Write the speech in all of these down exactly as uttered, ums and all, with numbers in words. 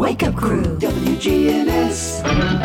Wake Up Crew, W G N S.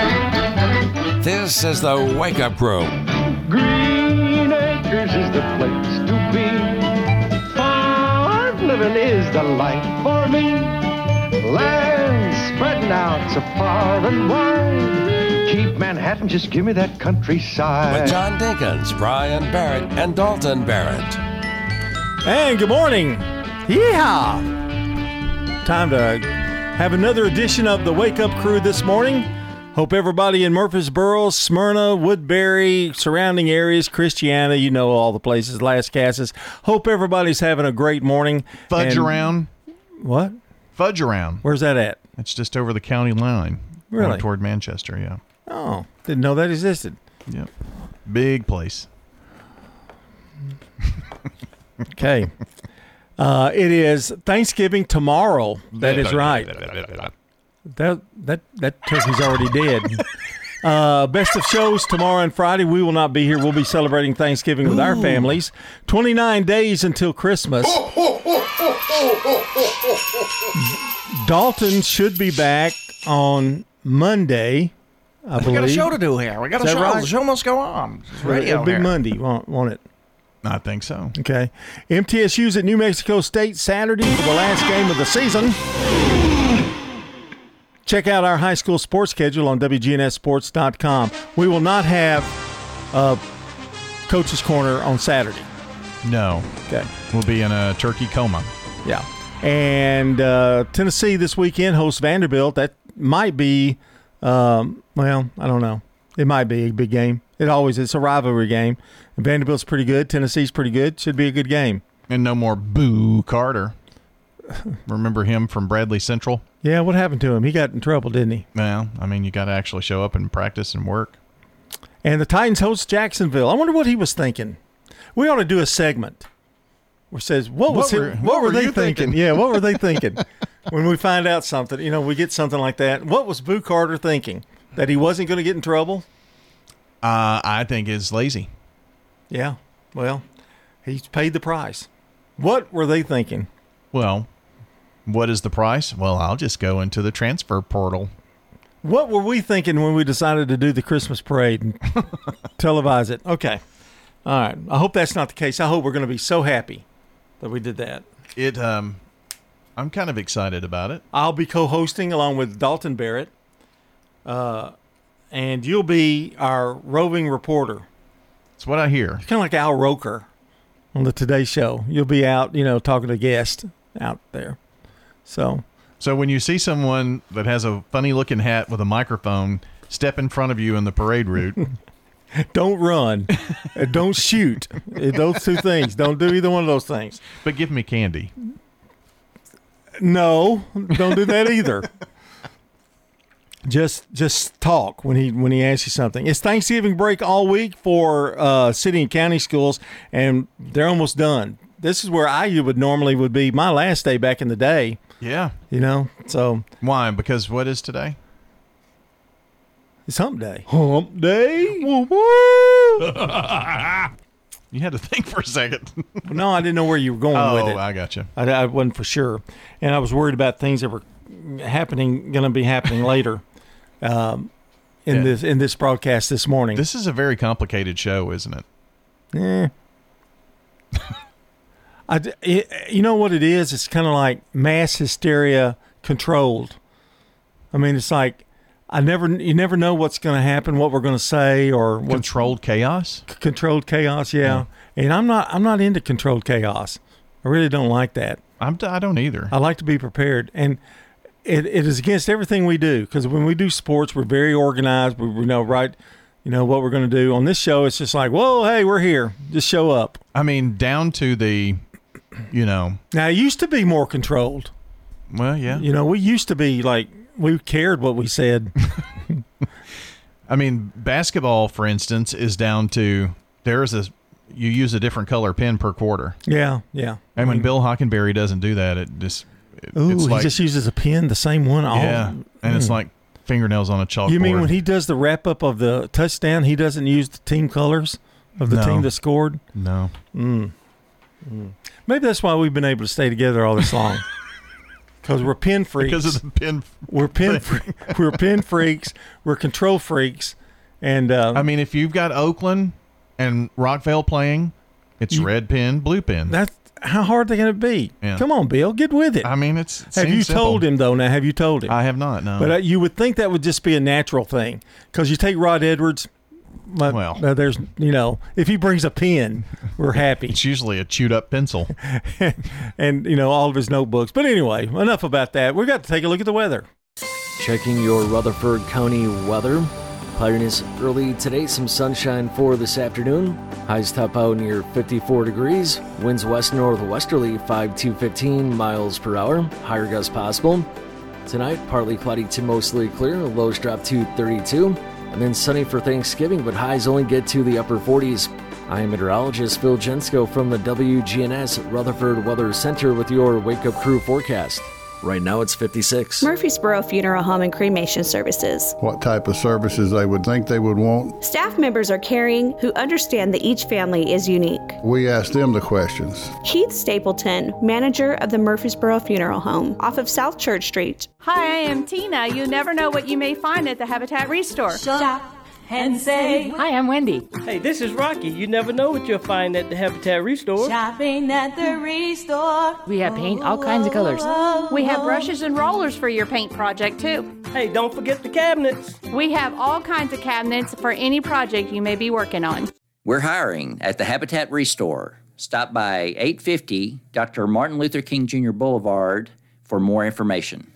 This is the Wake Up Crew. Green Acres is the place to be. Farm living is the life for me. Land spreading out so far and wide. Keep Manhattan, just give me that countryside. With John Dinkins, Brian Barrett, and Dalton Barrett. And good morning. Yeehaw! Time to have another edition of the Wake Up Crew this morning. Hope everybody in Murfreesboro, Smyrna, Woodbury, surrounding areas, Christiana, you know all the places, Las Casas. Hope everybody's having a great morning. Fudge and, around. What? Fudge around. Where's that at? It's just over the county line. Really? Going toward Manchester, yeah. Oh, didn't know that existed. Yep. Big place. Okay. Uh, it is Thanksgiving tomorrow. That is right. That that that turkey's already dead. Uh, best of shows tomorrow and Friday. We will not be here. We'll be celebrating Thanksgiving with Ooh. our families. twenty-nine days until Christmas. Dalton should be back on Monday, I believe. We got a show to do here. We got Is a show. Right? The show must go on. It's radio It'll be here. Monday, won't, won't it? I think so. Okay. M T S U's at New Mexico State Saturday for the last game of the season. Check out our high school sports schedule on W G N S sports dot com. We will not have uh, Coach's Corner on Saturday. No. Okay. We'll be in a turkey coma. Yeah. And uh, Tennessee this weekend hosts Vanderbilt. That might be, um, well, I don't know. It might be a big game. It always is. It's a rivalry game. And Vanderbilt's pretty good. Tennessee's pretty good. Should be a good game. And no more Boo Carter. Remember him from Bradley Central? Yeah, what happened to him? He got in trouble, didn't he? Well, I mean, you got to actually show up and practice and work. And the Titans host Jacksonville. I wonder what he was thinking. We ought to do a segment where it says, what was What it, were- what, what were were they you thinking? thinking? Yeah, what were they thinking? When we find out something, you know, we get something like that. What was Boo Carter thinking? That he wasn't going to get in trouble? Uh, I think is lazy. Yeah, well, he's paid the price. What were they thinking? Well, what is the price? Well, I'll just go into the transfer portal. What were we thinking when we decided to do the Christmas parade and televise it? Okay. All right. I hope that's not the case. I hope we're going to be so happy that we did that. It. Um, I'm kind of excited about it. I'll be co-hosting along with Dalton Barrett. Uh, and you'll be our roving reporter. It's what I hear. Kind of like Al Roker on the Today Show. You'll be out, you know, talking to guests out there. So, So when you see someone that has a funny-looking hat with a microphone step in front of you in the parade route, don't run. Uh, don't shoot. Uh, Those two things. Don't do either one of those things. but give me candy. No, don't do that either. Just just talk when he when he asks you something. It's Thanksgiving break all week for uh, city and county schools, and they're almost done. This is where I would normally would be my last day back in the day. Yeah. You know, so Why? Because what is today? it's hump day. Hump day. Woo woo. You had to think for a second. No, I didn't know where you were going with oh, it. I got you. I, I wasn't for sure, and I was worried about things that were happening, going to be happening later, um, in Yeah. this in this broadcast this morning. This is a very complicated show, isn't it? Eh. I, d- it, you know what it is? It's kind of like mass hysteria controlled. I mean, it's like I never, you never know what's going to happen, what we're going to say, or what's Controlled chaos? c- controlled chaos. Yeah. And I'm not, I'm not into controlled chaos. I really don't like that. I'm, I don't either. I like to be prepared, and it, it is against everything we do. Because when we do sports, we're very organized. We, we know right, you know what we're going to do. On this show, it's just like, whoa, hey, we're here. Just show up. I mean, down to the, you know, Now, it used to be more controlled. well, yeah. You know, we used to be like, we cared what we said. I mean, basketball, for instance, is down to there's a you use a different color pen per quarter. Yeah, yeah. And when I mean, Bill Hockenberry doesn't do that, it just it, ooh, it's he like just uses a pen, the same one. All, yeah, and it's like fingernails on a chalkboard. You mean when he does the wrap up of the touchdown, he doesn't use the team colors of the No. team that scored? No. Mm. Mm. Maybe that's why we've been able to stay together all this long. because we're pin freaks. Because of the pin. We're pin. Fre- we're pin freaks. We're control freaks. And uh, I mean, if you've got Oakland and Rockvale playing, it's You- red pin, blue pin. that's how hard they're going to be. Yeah. Come on, Bill, get with it. I mean, it's. It have you seems simple. told him though? Now, have you told him? I have not. No. But uh, you would think that would just be a natural thing, because you take Rod Edwards. But, Well. uh, there's you know, if he brings a pen, we're happy. it's usually a chewed up pencil. And you know, all of his notebooks. But anyway, enough about that. We've got to take a look at the weather. Checking your Rutherford County weather. Cloudiness early today, some sunshine for this afternoon. Highs top out near fifty-four degrees. Winds west northwesterly five to fifteen miles per hour. Higher gusts possible. Tonight, partly cloudy to mostly clear. Lows drop to thirty-two. And then sunny for Thanksgiving, but highs only get to the upper forties. I am meteorologist Phil Jensko from the W G N S Rutherford Weather Center with your Wake Up Crew forecast. Right now it's fifty-six. Murfreesboro Funeral Home and Cremation Services. What type of services they would think they would want. Staff members are caring who understand that each family is unique. We ask them the questions. Keith Stapleton, manager of the Murfreesboro Funeral Home, off of South Church Street. Hi, I am Tina. You never know what you may find at the Habitat Restore. Stop and say, hi, I'm Wendy. Hey, this is Rocky. You never know what you'll find at the Habitat Restore. Shopping at the Restore. We have paint, all kinds of colors. We have brushes and rollers for your paint project, too. Hey, don't forget the cabinets. We have all kinds of cabinets for any project you may be working on. We're hiring at the Habitat Restore. Stop by eight fifty Doctor Martin Luther King Junior Boulevard for more information.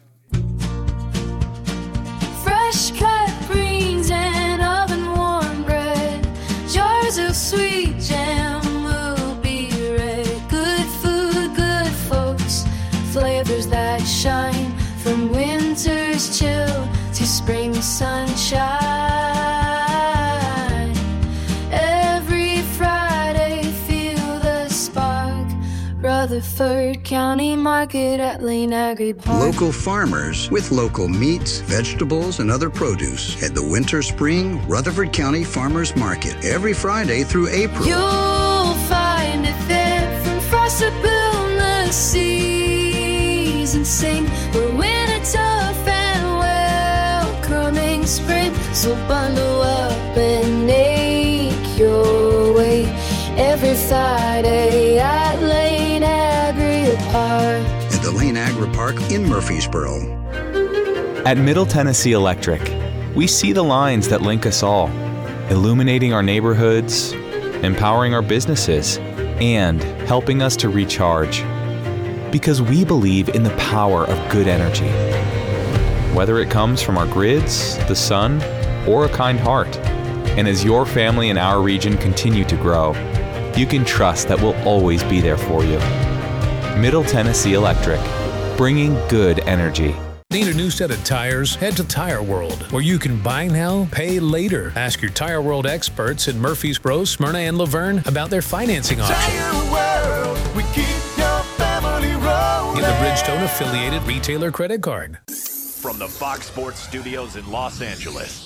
Fresh cut greens and oven warm bread. Jars of sweet jam will be red. Good food, good folks. Flavors that shine from winter's chill to spring sunshine. Every Friday, feel the spark. Rutherford County Market at Lane Agri Park. Local farmers with local meats, vegetables, and other produce at the Winter Spring Rutherford County Farmers Market every Friday through April. You'll find it there from frost to the seas and sing. We're winter tough and welcoming spring. So bundle up and make your way every Friday at Lane Agri Park. At the Lane Agri Park in Murfreesboro. At Middle Tennessee Electric, we see the lines that link us all, illuminating our neighborhoods, empowering our businesses, and helping us to recharge. Because we believe in the power of good energy. Whether it comes from our grids, the sun, or a kind heart. And as your family and our region continue to grow, you can trust that we'll always be there for you. Middle Tennessee Electric, bringing good energy. Need a new set of tires? Head to Tire World, where you can buy now, pay later. Ask your Tire World experts in Murfreesboro, Smyrna, and Laverne about their financing options. Tire World, we keep your family rolling. Get the Bridgestone affiliated retailer credit card. From the Fox Sports Studios in Los Angeles,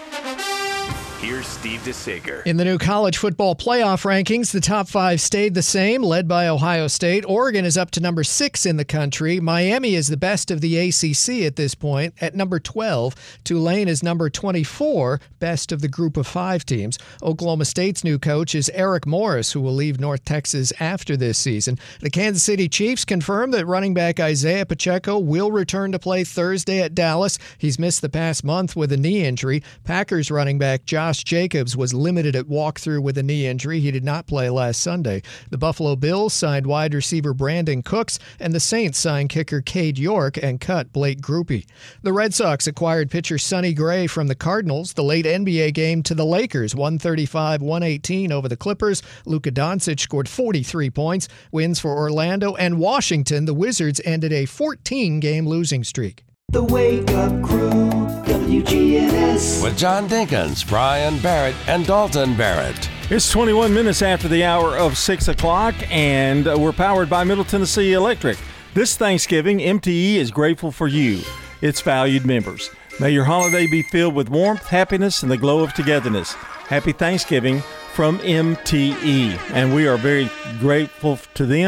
here's Steve DeSager. In the new college football playoff rankings, the top five stayed the same, led by Ohio State. Oregon is up to number six in the country. Miami is the best of the A C C at this point at number twelve. Tulane is number twenty-four, best of the group of five teams. Oklahoma State's new coach is Eric Morris, who will leave North Texas after this season. The Kansas City Chiefs confirmed that running back Isaiah Pacheco will return to play Thursday at Dallas. He's missed the past month with a knee injury. Packers running back Josh Jacobs was limited at walkthrough with a knee injury. He did not play last Sunday. The Buffalo Bills signed wide receiver Brandon Cooks, and the Saints signed kicker Cade York and cut Blake Grupe. The Red Sox acquired pitcher Sonny Gray from the Cardinals. The late N B A game to the Lakers, one thirty-five to one eighteen over the Clippers. Luka Doncic scored forty-three points. Wins for Orlando and Washington. The Wizards ended a fourteen-game losing streak. The Wake Up Crew, W G N S. With John Dinkins, Brian Barrett, and Dalton Barrett. It's twenty-one minutes after the hour of six o'clock, and we're powered by Middle Tennessee Electric. This Thanksgiving, M T E is grateful for you, its valued members. May your holiday be filled with warmth, happiness, and the glow of togetherness. Happy Thanksgiving from M T E. And we are very grateful to them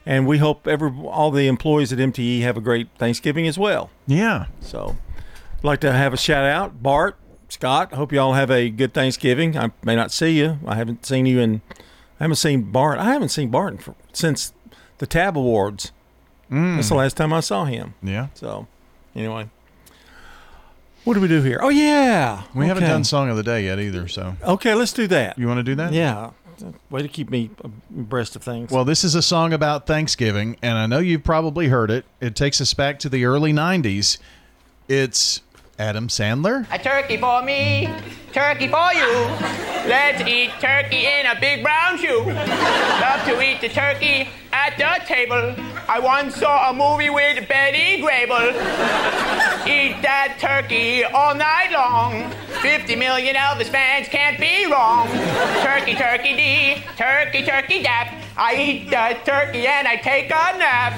And we hope every all the employees at M T E have a great Thanksgiving as well. Yeah. So I'd like to have a shout out. Bart, Scott, hope you all have a good Thanksgiving. I may not see you. I haven't seen you in, I haven't seen Bart. I haven't seen Bart for, since the Tab Awards. Mm. That's the last time I saw him. Yeah. So anyway, what do we do here? Oh, yeah. We haven't Okay. done Song of the Day yet either, so. Okay, let's do that. You want to do that? Yeah. Way to keep me abreast of things. Well, this is a song about Thanksgiving, and I know you've probably heard it. It takes us back to the early nineties. It's Adam Sandler. A turkey for me, turkey for you. Let's eat turkey in a big brown shoe. Love to eat the turkey at the table. I once saw a movie with Betty Grable. Eat that turkey all night long. fifty million Elvis fans can't be wrong. Turkey, turkey dee, turkey, turkey dap. I eat the turkey and I take a nap.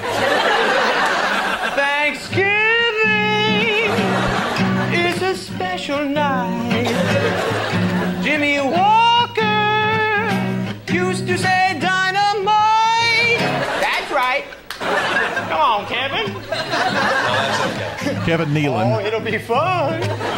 Thanksgiving is a special night. Jimmy Walker used to say dynamite. That's right. Come on, Kevin. Kevin Nealon. Oh, it'll be fun.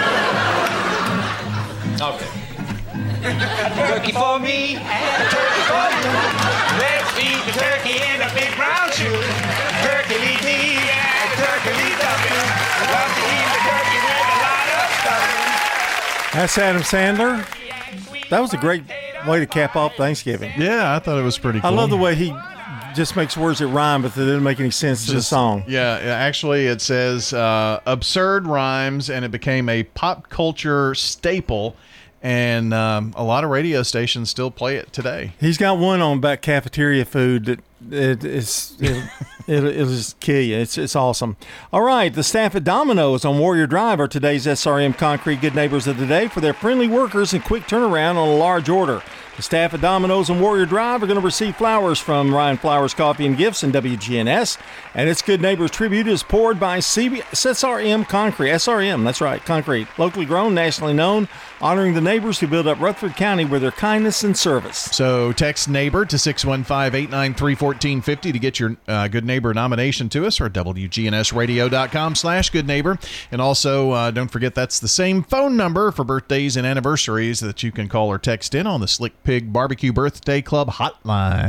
Okay. A turkey for me and a turkey for you. Let's eat the turkey in a big brown shoe. Turkey lead me and a turkey lead dumping. Love to eat the turkey with a lot of stuffing. That's Adam Sandler. That was a great way to cap off Thanksgiving. Yeah, I thought it was pretty cool. I love the way he just makes words that rhyme, but they didn't make any sense to the Just- song. Yeah, yeah, actually, it says uh, absurd rhymes, and it became a pop culture staple, and um, a lot of radio stations still play it today. He's got one on about cafeteria food that it, it's it, it'll, it'll just kill you. It's it's awesome. All right, the staff at Domino's on Warrior Drive are today's S R M Concrete Good Neighbors of the Day for their friendly workers and quick turnaround on a large order. The staff at Domino's on Warrior Drive are going to receive flowers from Ryan Flowers Coffee and Gifts and W G N S. And its Good Neighbors tribute is poured by C B S R M Concrete. S R M, that's right, Concrete. Locally grown, nationally known, honoring the neighbors who build up Rutherford County with their kindness and service. So text neighbor to six one five, eight nine three, one four five zero to get your uh, Good Neighbor nomination to us, or W G N S radio dot com slash Good Neighbor. And also, uh, don't forget that's the same phone number for birthdays and anniversaries that you can call or text in on the Slick Pig Barbecue Birthday Club hotline.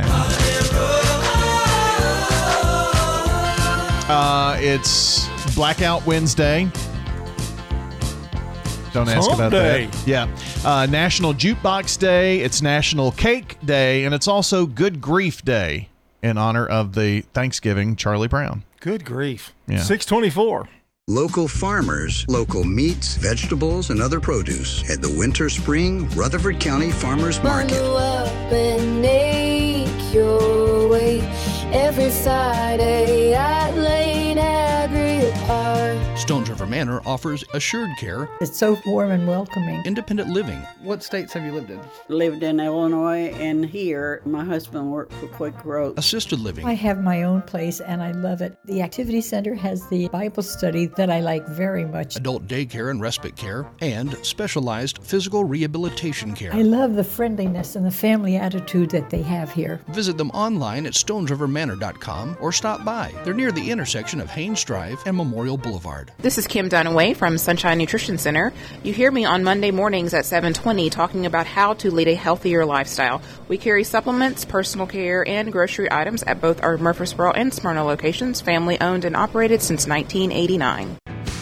Uh, it's Blackout Wednesday. Don't ask about Someday. that. Yeah. Uh, National Jukebox Day. It's National Cake Day. And it's also Good Grief Day in honor of the Thanksgiving Charlie Brown. Good grief. Yeah. six twenty-four. Local farmers, local meats, vegetables, and other produce at the Winter Spring Rutherford County Farmers Market. Bundle up and make your way every Friday at Lane Agri Park. Stones River Manor offers assured care, It's so warm and welcoming. independent living. What states have you lived in? Lived in Illinois and here. My husband worked for Quick Growth. Assisted living. I have my own place and I love it. The Activity Center has the Bible study that I like very much. Adult daycare and respite care, and specialized physical rehabilitation care. I love the friendliness and the family attitude that they have here. Visit them online at stones river manor dot com or stop by. They're near the intersection of Haynes Drive and Memorial Boulevard. This is Kim Dunaway from Sunshine Nutrition Center. You hear me on Monday mornings at seven twenty talking about how to lead a healthier lifestyle. We carry supplements, personal care, and grocery items at both our Murfreesboro and Smyrna locations, family owned and operated since nineteen eighty-nine.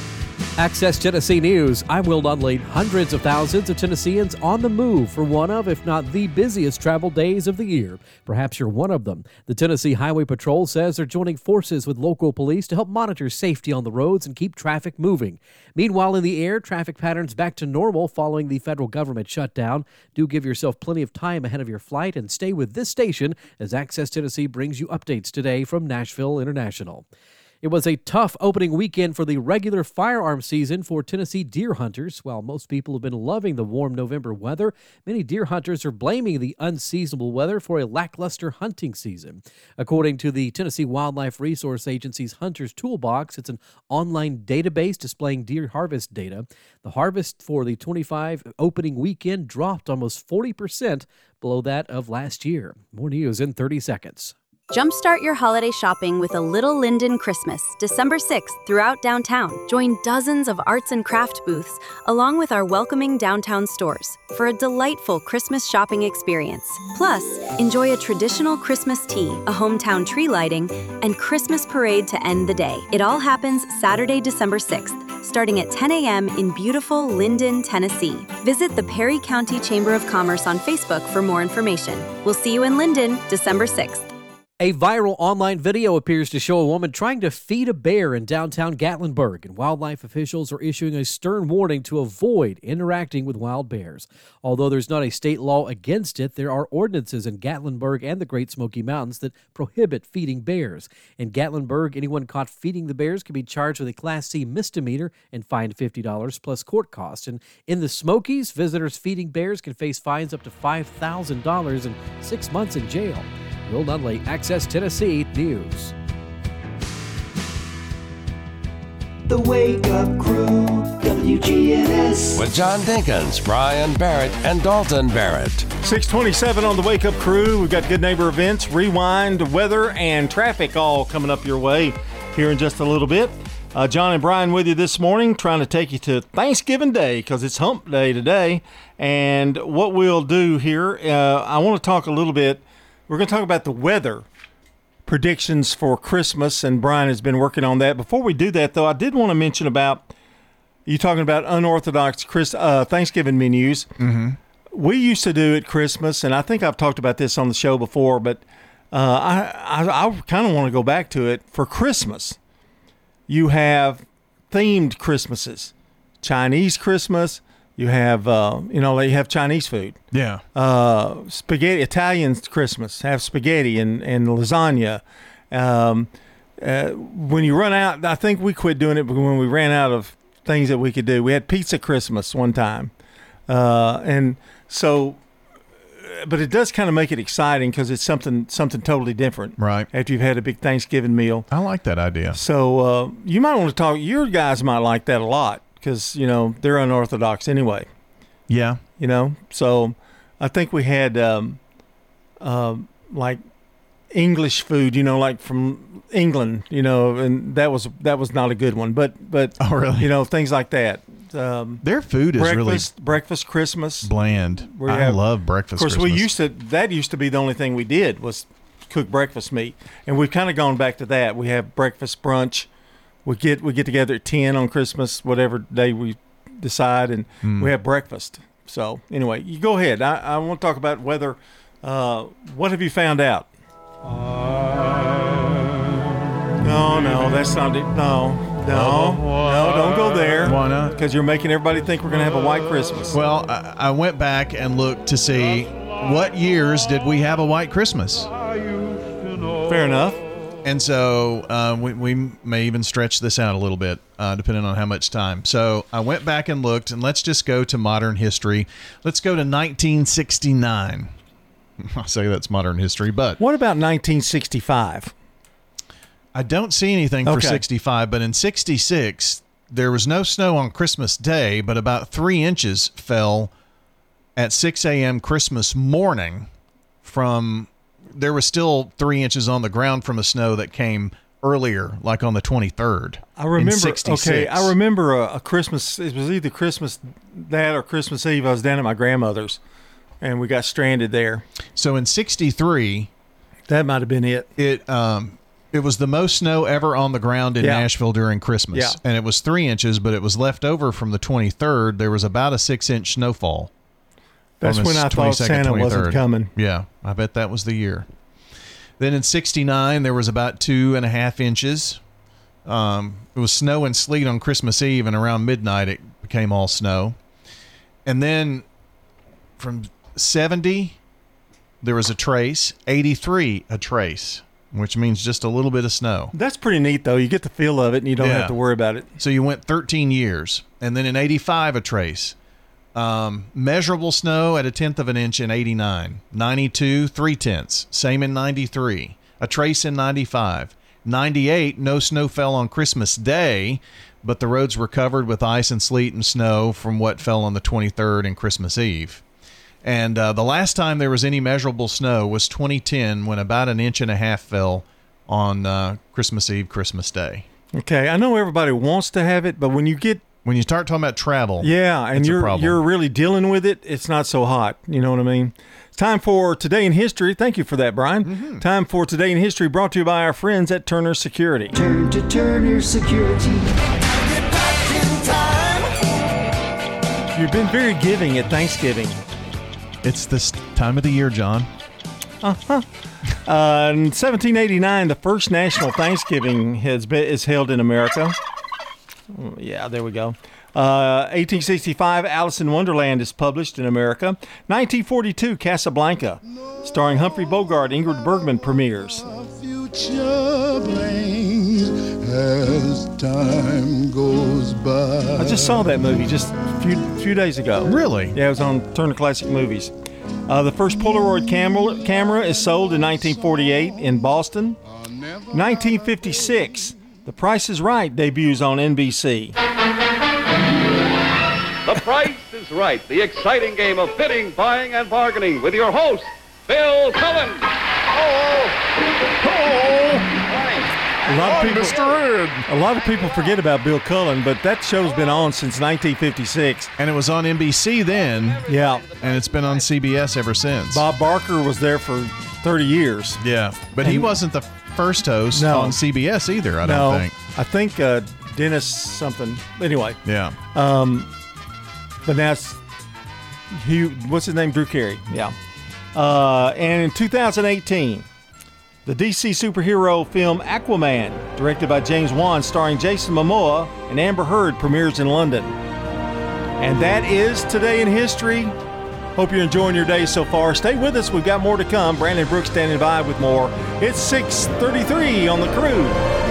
Access Tennessee News. I'm Will Dudley. Hundreds of thousands of Tennesseans on the move for one of, if not the busiest travel days of the year. Perhaps you're one of them. The Tennessee Highway Patrol says they're joining forces with local police to help monitor safety on the roads and keep traffic moving. Meanwhile, in the air, traffic patterns back to normal following the federal government shutdown. Do give yourself plenty of time ahead of your flight and stay with this station as Access Tennessee brings you updates today from Nashville International. It was a tough opening weekend for the regular firearm season for Tennessee deer hunters. While most people have been loving the warm November weather, many deer hunters are blaming the unseasonable weather for a lackluster hunting season. According to the Tennessee Wildlife Resource Agency's Hunter's Toolbox, it's an online database displaying deer harvest data. The harvest for the twenty-five opening weekend dropped almost forty percent below that of last year. More news in thirty seconds. Jumpstart your holiday shopping with a Little Linden Christmas, December sixth throughout downtown. Join dozens of arts and craft booths, along with our welcoming downtown stores, for a delightful Christmas shopping experience. Plus, enjoy a traditional Christmas tea, a hometown tree lighting, and Christmas parade to end the day. It all happens Saturday, December sixth, starting at ten a.m. in beautiful Linden, Tennessee. Visit the Perry County Chamber of Commerce on Facebook for more information. We'll see you in Linden, December sixth. A viral online video appears to show a woman trying to feed a bear in downtown Gatlinburg, and wildlife officials are issuing a stern warning to avoid interacting with wild bears. Although there's not a state law against it, there are ordinances in Gatlinburg and the Great Smoky Mountains that prohibit feeding bears. In Gatlinburg, anyone caught feeding the bears can be charged with a Class C misdemeanor and fined fifty dollars plus court costs. And in the Smokies, visitors feeding bears can face fines up to five thousand dollars and six months in jail. Will Nunley, Access Tennessee News. The Wake Up Crew, W G N S. With John Dinkins, Brian Barrett, and Dalton Barrett. six twenty-seven on the Wake Up Crew. We've got Good Neighbor events, rewind, weather, and traffic all coming up your way here in just a little bit. Uh, John and Brian with you this morning, trying to take you to Thanksgiving Day because it's Hump Day today. And what we'll do here, uh, I want to talk a little bit. We're going to talk about the weather predictions for Christmas, and Brian has been working on that. Before we do that, though, I did want to mention about you talking about unorthodox Chris, uh, Thanksgiving menus. Mm-hmm. We used to do at Christmas, and I think I've talked about this on the show before, but uh, I, I, I kind of want to go back to it. For Christmas, you have themed Christmases, Chinese Christmas. You have, uh, you know, you have Chinese food. Yeah. Uh, spaghetti, Italian Christmas, have spaghetti and, and lasagna. Um, uh, when you run out, I think we quit doing it when we ran out of things that we could do. We had pizza Christmas one time. Uh, and so, but it does kind of make it exciting because it's something something totally different. Right. After you've had a big Thanksgiving meal. I like that idea. So uh, you might want to talk, your guys might like that a lot. Because, you know, they're unorthodox anyway. Yeah. You know, so I think we had um, uh, like English food, you know, like from England, you know, and that was that was not a good one. But, but oh, really? You know, things like that. Um, Their food is breakfast, really breakfast Christmas. Bland. I have, love breakfast Christmas. Of Christmas. course, we used to, that used to be the only thing we did was cook breakfast meat. And we've kind of gone back to that. We have breakfast, brunch. We get we get together at ten on Christmas, whatever day we decide, and mm. we have breakfast. So anyway, you go ahead. I, I want to talk about weather. Uh, what have you found out? No, no, that's not it. No, no, no, don't go there. Why not? Because you're making everybody think we're going to have a white Christmas. Well, I, I went back and looked to see what years did we have a white Christmas. Fair enough. And so uh, we, we may even stretch this out a little bit, uh, depending on how much time. So I went back and looked, and let's just go to modern history. Let's go to nineteen sixty-nine. I say that's modern history, but... What about nineteen sixty-five? I don't see anything for okay. sixty-five, but in sixty-six, there was no snow on Christmas Day, but about three inches fell at six a.m. Christmas morning from... There was still three inches on the ground from the snow that came earlier, like on the twenty-third. I remember. In sixty-six. Okay, I remember a, a Christmas. It was either Christmas that or Christmas Eve. I was down at my grandmother's, and we got stranded there. So in sixty-three, that might have been it. It um, it was the most snow ever on the ground in yeah. Nashville during Christmas, yeah. and it was three inches, but it was left over from the twenty-third. There was about a six-inch snowfall. That's when I thought Santa wasn't coming. Yeah, I bet that was the year. Then in sixty-nine, there was about two and a half inches. Um, it was snow and sleet on Christmas Eve, and around midnight, it became all snow. And then from seventy, there was a trace. eighty-three, a trace, which means just a little bit of snow. That's pretty neat, though. You get the feel of it, and you don't yeah. have to worry about it. So you went thirteen years. And then in eighty-five, a trace. Um, measurable snow at a tenth of an inch in eighty-nine. ninety-two, three tenths. Same in ninety-three. A trace in ninety-five. ninety-eight, no snow fell on Christmas Day, but the roads were covered with ice and sleet and snow from what fell on the twenty-third and Christmas Eve. And uh, the last time there was any measurable snow was twenty ten, when about an inch and a half fell on uh, Christmas Eve, Christmas Day. Okay, I know everybody wants to have it, but when you get when you start talking about travel, yeah, and it's a you're problem. you're really dealing with it, it's not so hot. You know what I mean? Time for Today in History. Thank you for that, Brian. Mm-hmm. Time for Today in History, brought to you by our friends at Turner Security. Turn to Turner Security. You've been very giving at Thanksgiving. It's this time of the year, John. Uh-huh. Uh, in seventeen eighty-nine, the first national Thanksgiving has been, is held in America. Oh, yeah, there we go. Uh, eighteen sixty-five, Alice in Wonderland is published in America. nineteen forty-two, Casablanca, starring Humphrey Bogart, Ingrid Bergman, premieres. As time goes by. I just saw that movie just a few, few days ago. Really? Yeah, it was on Turner Classic Movies. Uh, the first Polaroid camera, camera is sold in nineteen forty-eight in Boston. nineteen fifty-six, The Price is Right debuts on N B C. The Price is Right, the exciting game of bidding, buying, and bargaining with your host, Bill Cullen. Oh, oh, A lot of people, a lot of people forget about Bill Cullen, but that show's been on since nineteen fifty-six. And it was on N B C then. Yeah. And it's been on C B S ever since. Bob Barker was there for thirty years. Yeah. But he And- wasn't the first host No. on C B S either, I no, don't think. I think uh, Dennis something. Anyway. Yeah. Um, but now it's Hugh, what's his name? Drew Carey. Yeah. Uh, and in two thousand eighteen, the D C superhero film Aquaman, directed by James Wan, starring Jason Momoa and Amber Heard, premieres in London. And that is Today in History. Hope you're enjoying your day so far. Stay with us. We've got more to come. Brandon Brooks standing by with more. It's six thirty-three on the Crew.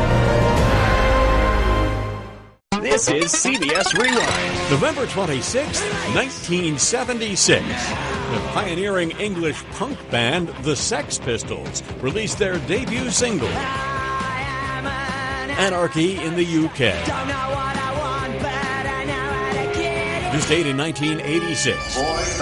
This is C B S Rewind. November twenty-sixth, nineteen seventy-six. The pioneering English punk band, the Sex Pistols, released their debut single, Anarchy in the U K. This date in nineteen eighty-six.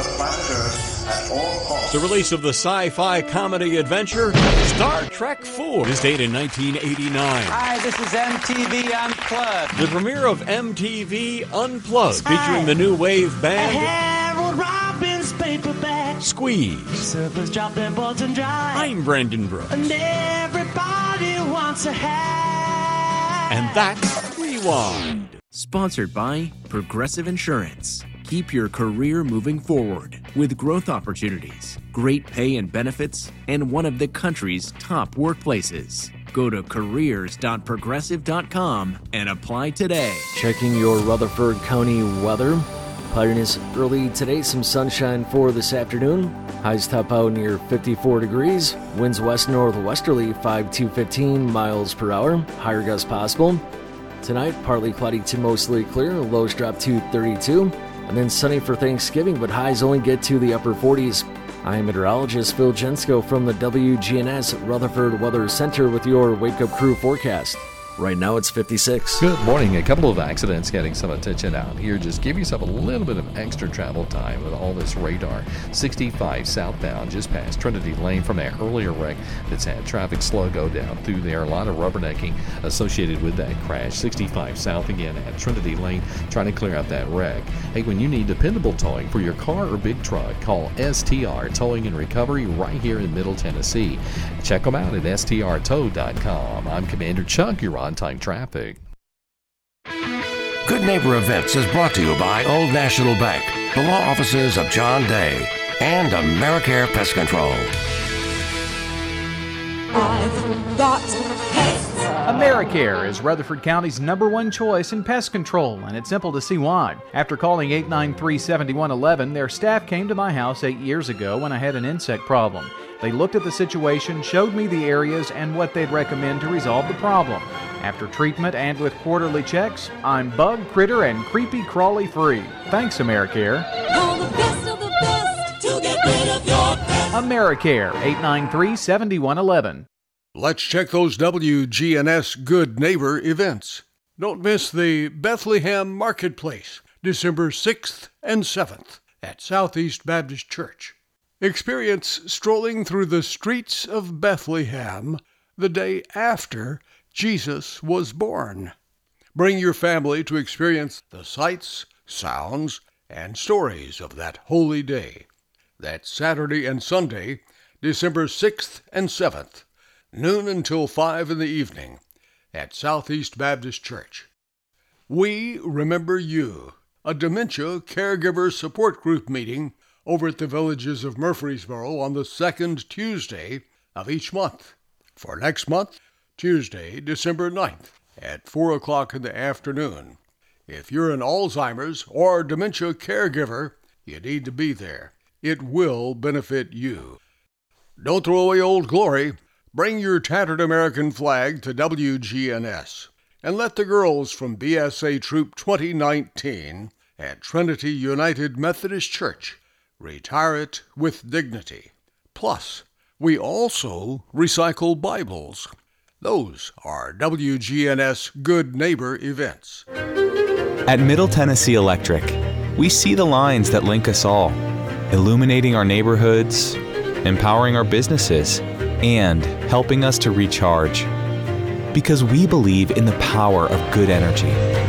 The release of the sci-fi comedy adventure Star Trek four. This date in nineteen eighty-nine. Hi, this is M T V Unplugged. The premiere of M T V Unplugged, featuring the new wave band Harold Robbins paperback. Squeeze. Surfers drop their boats and drive. I'm Brandon Brooks. And everybody wants a hat. And that's Rewind. Sponsored by Progressive Insurance. Keep your career moving forward with growth opportunities, great pay and benefits, and one of the country's top workplaces. Go to careers dot progressive dot com and apply today. Checking your Rutherford County weather. Cloudiness early today, some sunshine for this afternoon. Highs top out near fifty-four degrees. Winds west northwesterly five to fifteen miles per hour. Higher gusts possible. Tonight, partly cloudy to mostly clear. Lows drop to thirty-two. And then sunny for Thanksgiving, but highs only get to the upper forties. I'm meteorologist Phil Jensko from the W G N S Rutherford Weather Center with your Wake Up Crew forecast. Right now it's fifty-six. Good morning. A couple of accidents getting some attention out here. Just give yourself a little bit of extra travel time with all this radar. sixty-five southbound just past Trinity Lane from that earlier wreck that's had traffic slow go down through there. A lot of rubbernecking associated with that crash. sixty-five south again at Trinity Lane trying to clear out that wreck. Hey, when you need dependable towing for your car or big truck, call S T R Towing and Recovery right here in Middle Tennessee. Check them out at S T R tow dot com. I'm Commander Chuck. You're on-time traffic. Good Neighbor Events is brought to you by Old National Bank, the law offices of John Day, and Americare Pest Control. I've got pests. Americare is Rutherford County's number one choice in pest control, and it's simple to see why. After calling eight nine three, seven one one one, their staff came to my house eight years ago when I had an insect problem. They looked at the situation, showed me the areas and what they'd recommend to resolve the problem. After treatment and with quarterly checks, I'm bug, critter, and creepy crawly free. Thanks, Americare. Call the best of the best to get rid of your pest. Americare, eight nine three, seven one one one. Let's check those W G N S Good Neighbor events. Don't miss the Bethlehem Marketplace, December sixth and seventh. at Southeast Baptist Church. Experience strolling through the streets of Bethlehem the day after Jesus was born. Bring your family to experience the sights, sounds, and stories of that holy day. That's Saturday and Sunday, December sixth and seventh, noon until five in the evening, at Southeast Baptist Church. We Remember You, a dementia caregiver support group meeting over at the Villages of Murfreesboro on the second Tuesday of each month. For next month, Tuesday, December ninth, at four o'clock in the afternoon. If you're an Alzheimer's or dementia caregiver, you need to be there. It will benefit you. Don't throw away Old Glory. Bring your tattered American flag to W G N S. And let the girls from B S A Troop twenty nineteen at Trinity United Methodist Church retire it with dignity. Plus, we also recycle Bibles. Those are W G N S Good Neighbor events. At Middle Tennessee Electric, we see the lines that link us all, illuminating our neighborhoods, empowering our businesses, and helping us to recharge. Because we believe in the power of good energy.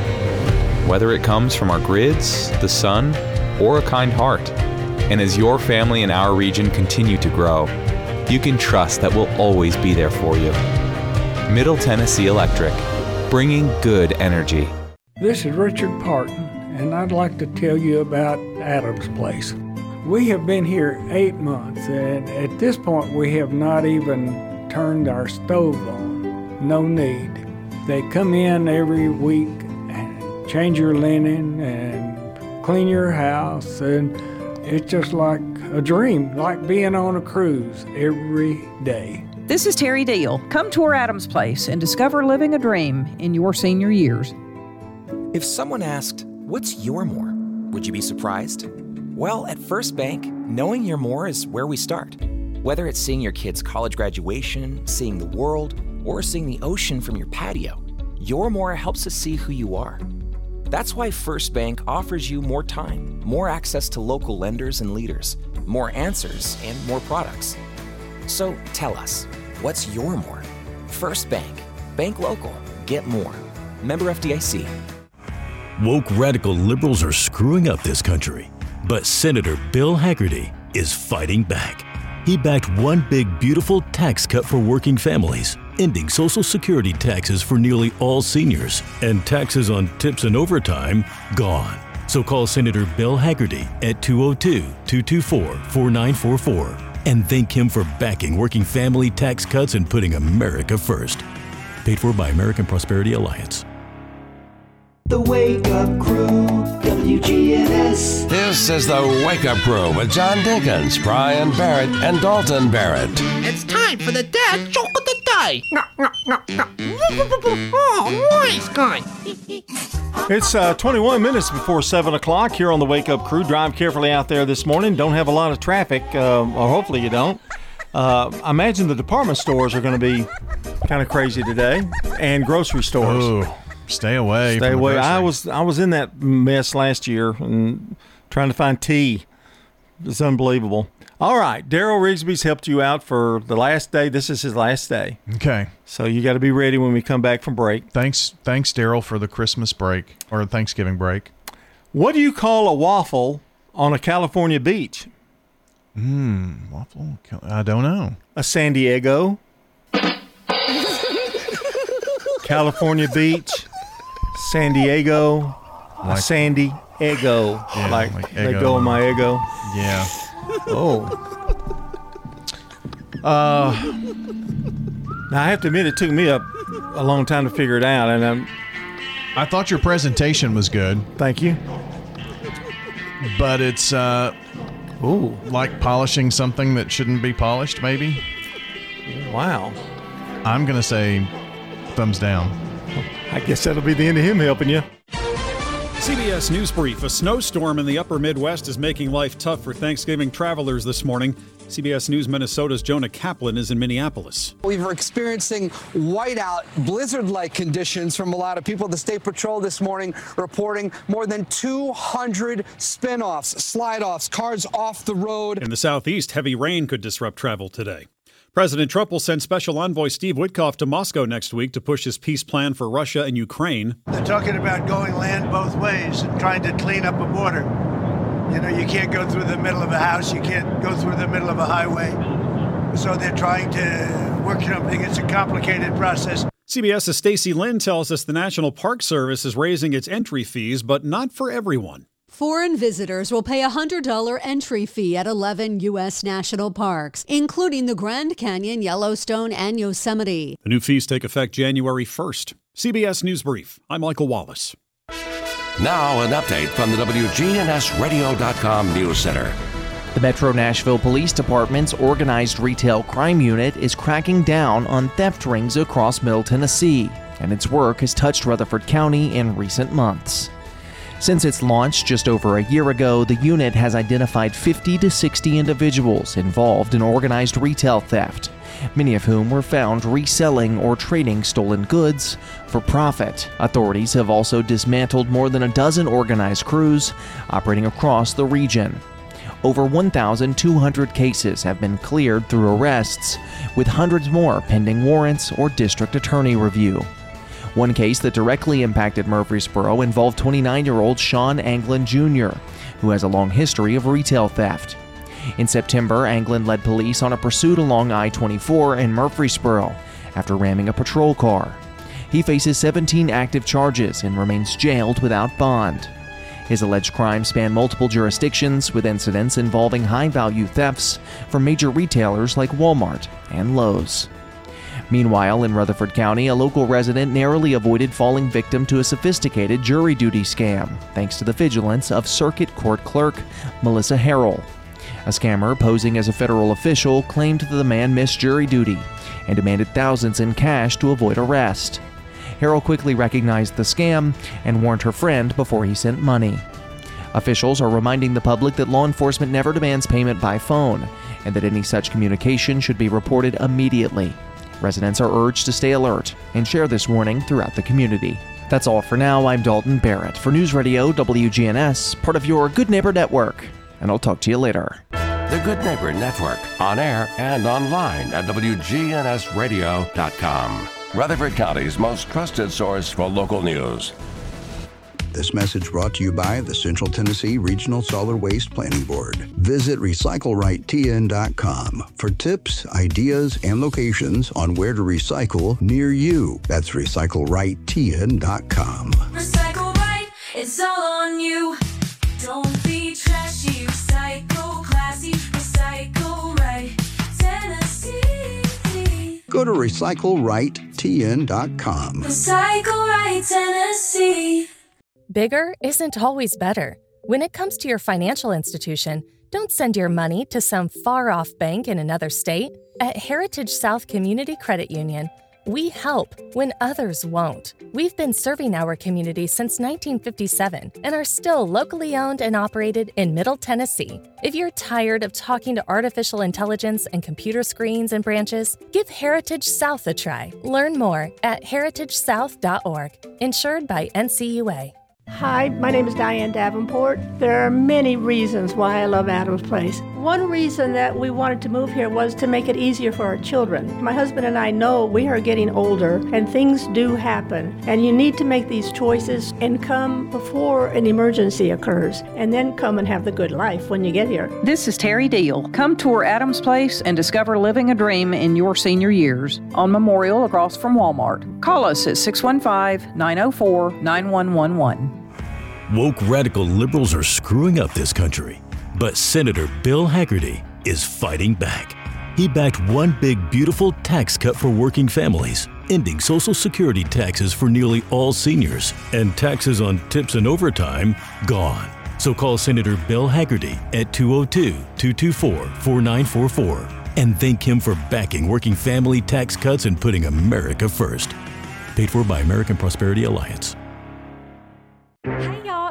Whether it comes from our grids, the sun, or a kind heart. And as your family and our region continue to grow, you can trust that we'll always be there for you. Middle Tennessee Electric, bringing good energy. This is Richard Parton, and I'd like to tell you about Adams Place. We have been here eight months, and at this point we have not even turned our stove on. No need. They come in every week and change your linen and clean your house, and it's just like a dream, like being on a cruise every day. This is Terry Deal. Come tour Adams Place and discover living a dream in your senior years. If someone asked, what's your more? Would you be surprised? Well, at First Bank, knowing your more is where we start. Whether it's seeing your kid's college graduation, seeing the world, or seeing the ocean from your patio, your more helps us see who you are. That's why First Bank offers you more time, more access to local lenders and leaders, more answers, and more products. So tell us, what's your more? First Bank. Bank local. Get more. Member F D I C. Woke radical liberals are screwing up this country, but Senator Bill Hagerty is fighting back. He backed one big, beautiful tax cut for working families, ending Social Security taxes for nearly all seniors, and taxes on tips and overtime gone. So call Senator Bill Hagerty at two oh two, two two four, four nine four four and thank him for backing working family tax cuts and putting America first. Paid for by American Prosperity Alliance. The Wake Up Crew, W G N S. This is the Wake Up Crew with John Dinkins, Brian Barrett, and Dalton Barrett. It's time for the dad joke of the day. Oh, nice guy. It's uh, twenty-one minutes before seven o'clock here on the Wake Up Crew. Drive carefully out there this morning. Don't have a lot of traffic, uh, or hopefully you don't. Uh, I imagine the department stores are going to be kind of crazy today, and grocery stores. Ooh. Stay away. Stay from away. The I was I was in that mess last year and trying to find tea. It's unbelievable. All right, Daryl Rigsby's helped you out for the last day. This is his last day. Okay. So you got to be ready when we come back from break. Thanks, thanks, Daryl, for the Christmas break or Thanksgiving break. What do you call a waffle on a California beach? Mmm, waffle. I don't know. A San Diego. California beach. San Diego, like, Sandy, ego, yeah, like, like let go of my ego. Yeah. Oh. Uh. Now I have to admit, it took me a, a long time to figure it out, and I'm. I thought your presentation was good. Thank you. But it's uh, ooh, like polishing something that shouldn't be polished. Maybe. Wow. I'm gonna say thumbs down. I guess that'll be the end of him helping you. C B S News Brief. A snowstorm in the upper Midwest is making life tough for Thanksgiving travelers this morning. C B S News Minnesota's Jonah Kaplan is in Minneapolis. We were experiencing whiteout, blizzard-like conditions from a lot of people. The State Patrol this morning reporting more than two hundred spin-offs, slide-offs, cars off the road. In the southeast, heavy rain could disrupt travel today. President Trump will send Special Envoy Steve Witkoff to Moscow next week to push his peace plan for Russia and Ukraine. They're talking about going land both ways and trying to clean up a border. You know, you can't go through the middle of a house. You can't go through the middle of a highway. So they're trying to work something. It's a complicated process. CBS's Stacy Lynn tells us the National Park Service is raising its entry fees, but not for everyone. Foreign visitors will pay a one hundred dollars entry fee at eleven U S national parks, including the Grand Canyon, Yellowstone, and Yosemite. The new fees take effect January first. C B S News Brief. I'm Michael Wallace. Now an update from the W G N S radio dot com News Center. The Metro Nashville Police Department's Organized Retail Crime Unit is cracking down on theft rings across Middle Tennessee, and its work has touched Rutherford County in recent months. Since its launch just over a year ago, the unit has identified fifty to sixty individuals involved in organized retail theft, many of whom were found reselling or trading stolen goods for profit. Authorities have also dismantled more than a dozen organized crews operating across the region. Over one thousand two hundred cases have been cleared through arrests, with hundreds more pending warrants or district attorney review. One case that directly impacted Murfreesboro involved twenty-nine-year-old Sean Anglin Junior, who has a long history of retail theft. In September, Anglin led police on a pursuit along I twenty-four in Murfreesboro after ramming a patrol car. He faces seventeen active charges and remains jailed without bond. His alleged crimes span multiple jurisdictions, with incidents involving high-value thefts from major retailers like Walmart and Lowe's. Meanwhile, in Rutherford County, a local resident narrowly avoided falling victim to a sophisticated jury duty scam, thanks to the vigilance of Circuit Court Clerk Melissa Harrell. A scammer posing as a federal official claimed that the man missed jury duty and demanded thousands in cash to avoid arrest. Harrell quickly recognized the scam and warned her friend before he sent money. Officials are reminding the public that law enforcement never demands payment by phone, and that any such communication should be reported immediately. Residents are urged to stay alert and share this warning throughout the community. That's all for now. I'm Dalton Barrett for News Radio W G N S, part of your Good Neighbor Network, and I'll talk to you later. The Good Neighbor Network, on air and online at W G N S radio dot com. Rutherford County's most trusted source for local news. This message brought to you by the Central Tennessee Regional Solid Waste Planning Board. Visit recycle right T N dot com for tips, ideas, and locations on where to recycle near you. That's recycle right T N dot com. Recycle right, it's all on you. Don't be trashy, recycle classy, recycle right Tennessee. Go to recycle right T N dot com. Recycle right Tennessee. Bigger isn't always better. When it comes to your financial institution, don't send your money to some far-off bank in another state. At Heritage South Community Credit Union, we help when others won't. We've been serving our community since nineteen fifty-seven and are still locally owned and operated in Middle Tennessee. If you're tired of talking to artificial intelligence and computer screens and branches, give Heritage South a try. Learn more at heritage south dot org. Insured by N C U A. Hi, my name is Diane Davenport. There are many reasons why I love Adams Place. One reason that we wanted to move here was to make it easier for our children. My husband and I know we are getting older and things do happen, and you need to make these choices and come before an emergency occurs, and then come and have the good life when you get here. This is Terry Deal. Come tour Adams Place and discover living a dream in your senior years on Memorial across from Walmart. Call us at six one five, nine oh four, nine one one one. Woke radical liberals are screwing up this country, but Senator Bill Hagerty is fighting back. He backed one big, beautiful tax cut for working families, ending Social Security taxes for nearly all seniors, and taxes on tips and overtime gone. So call Senator Bill Hagerty at two oh two, two two four, four nine four four and thank him for backing working family tax cuts and putting America first. Paid for by American Prosperity Alliance. Hey y'all,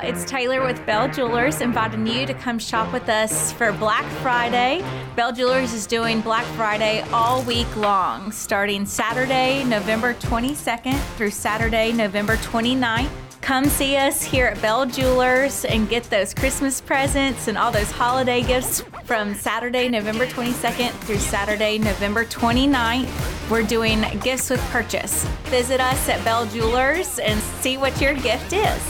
it's Taylor with Bell Jewelers inviting you to come shop with us for Black Friday. Bell Jewelers is doing Black Friday all week long, starting Saturday, November twenty-second through Saturday, November twenty-ninth. Come see us here at Bell Jewelers and get those Christmas presents and all those holiday gifts from Saturday, November twenty-second through Saturday, November twenty-ninth. We're doing gifts with purchase. Visit us at Bell Jewelers and see what your gift is.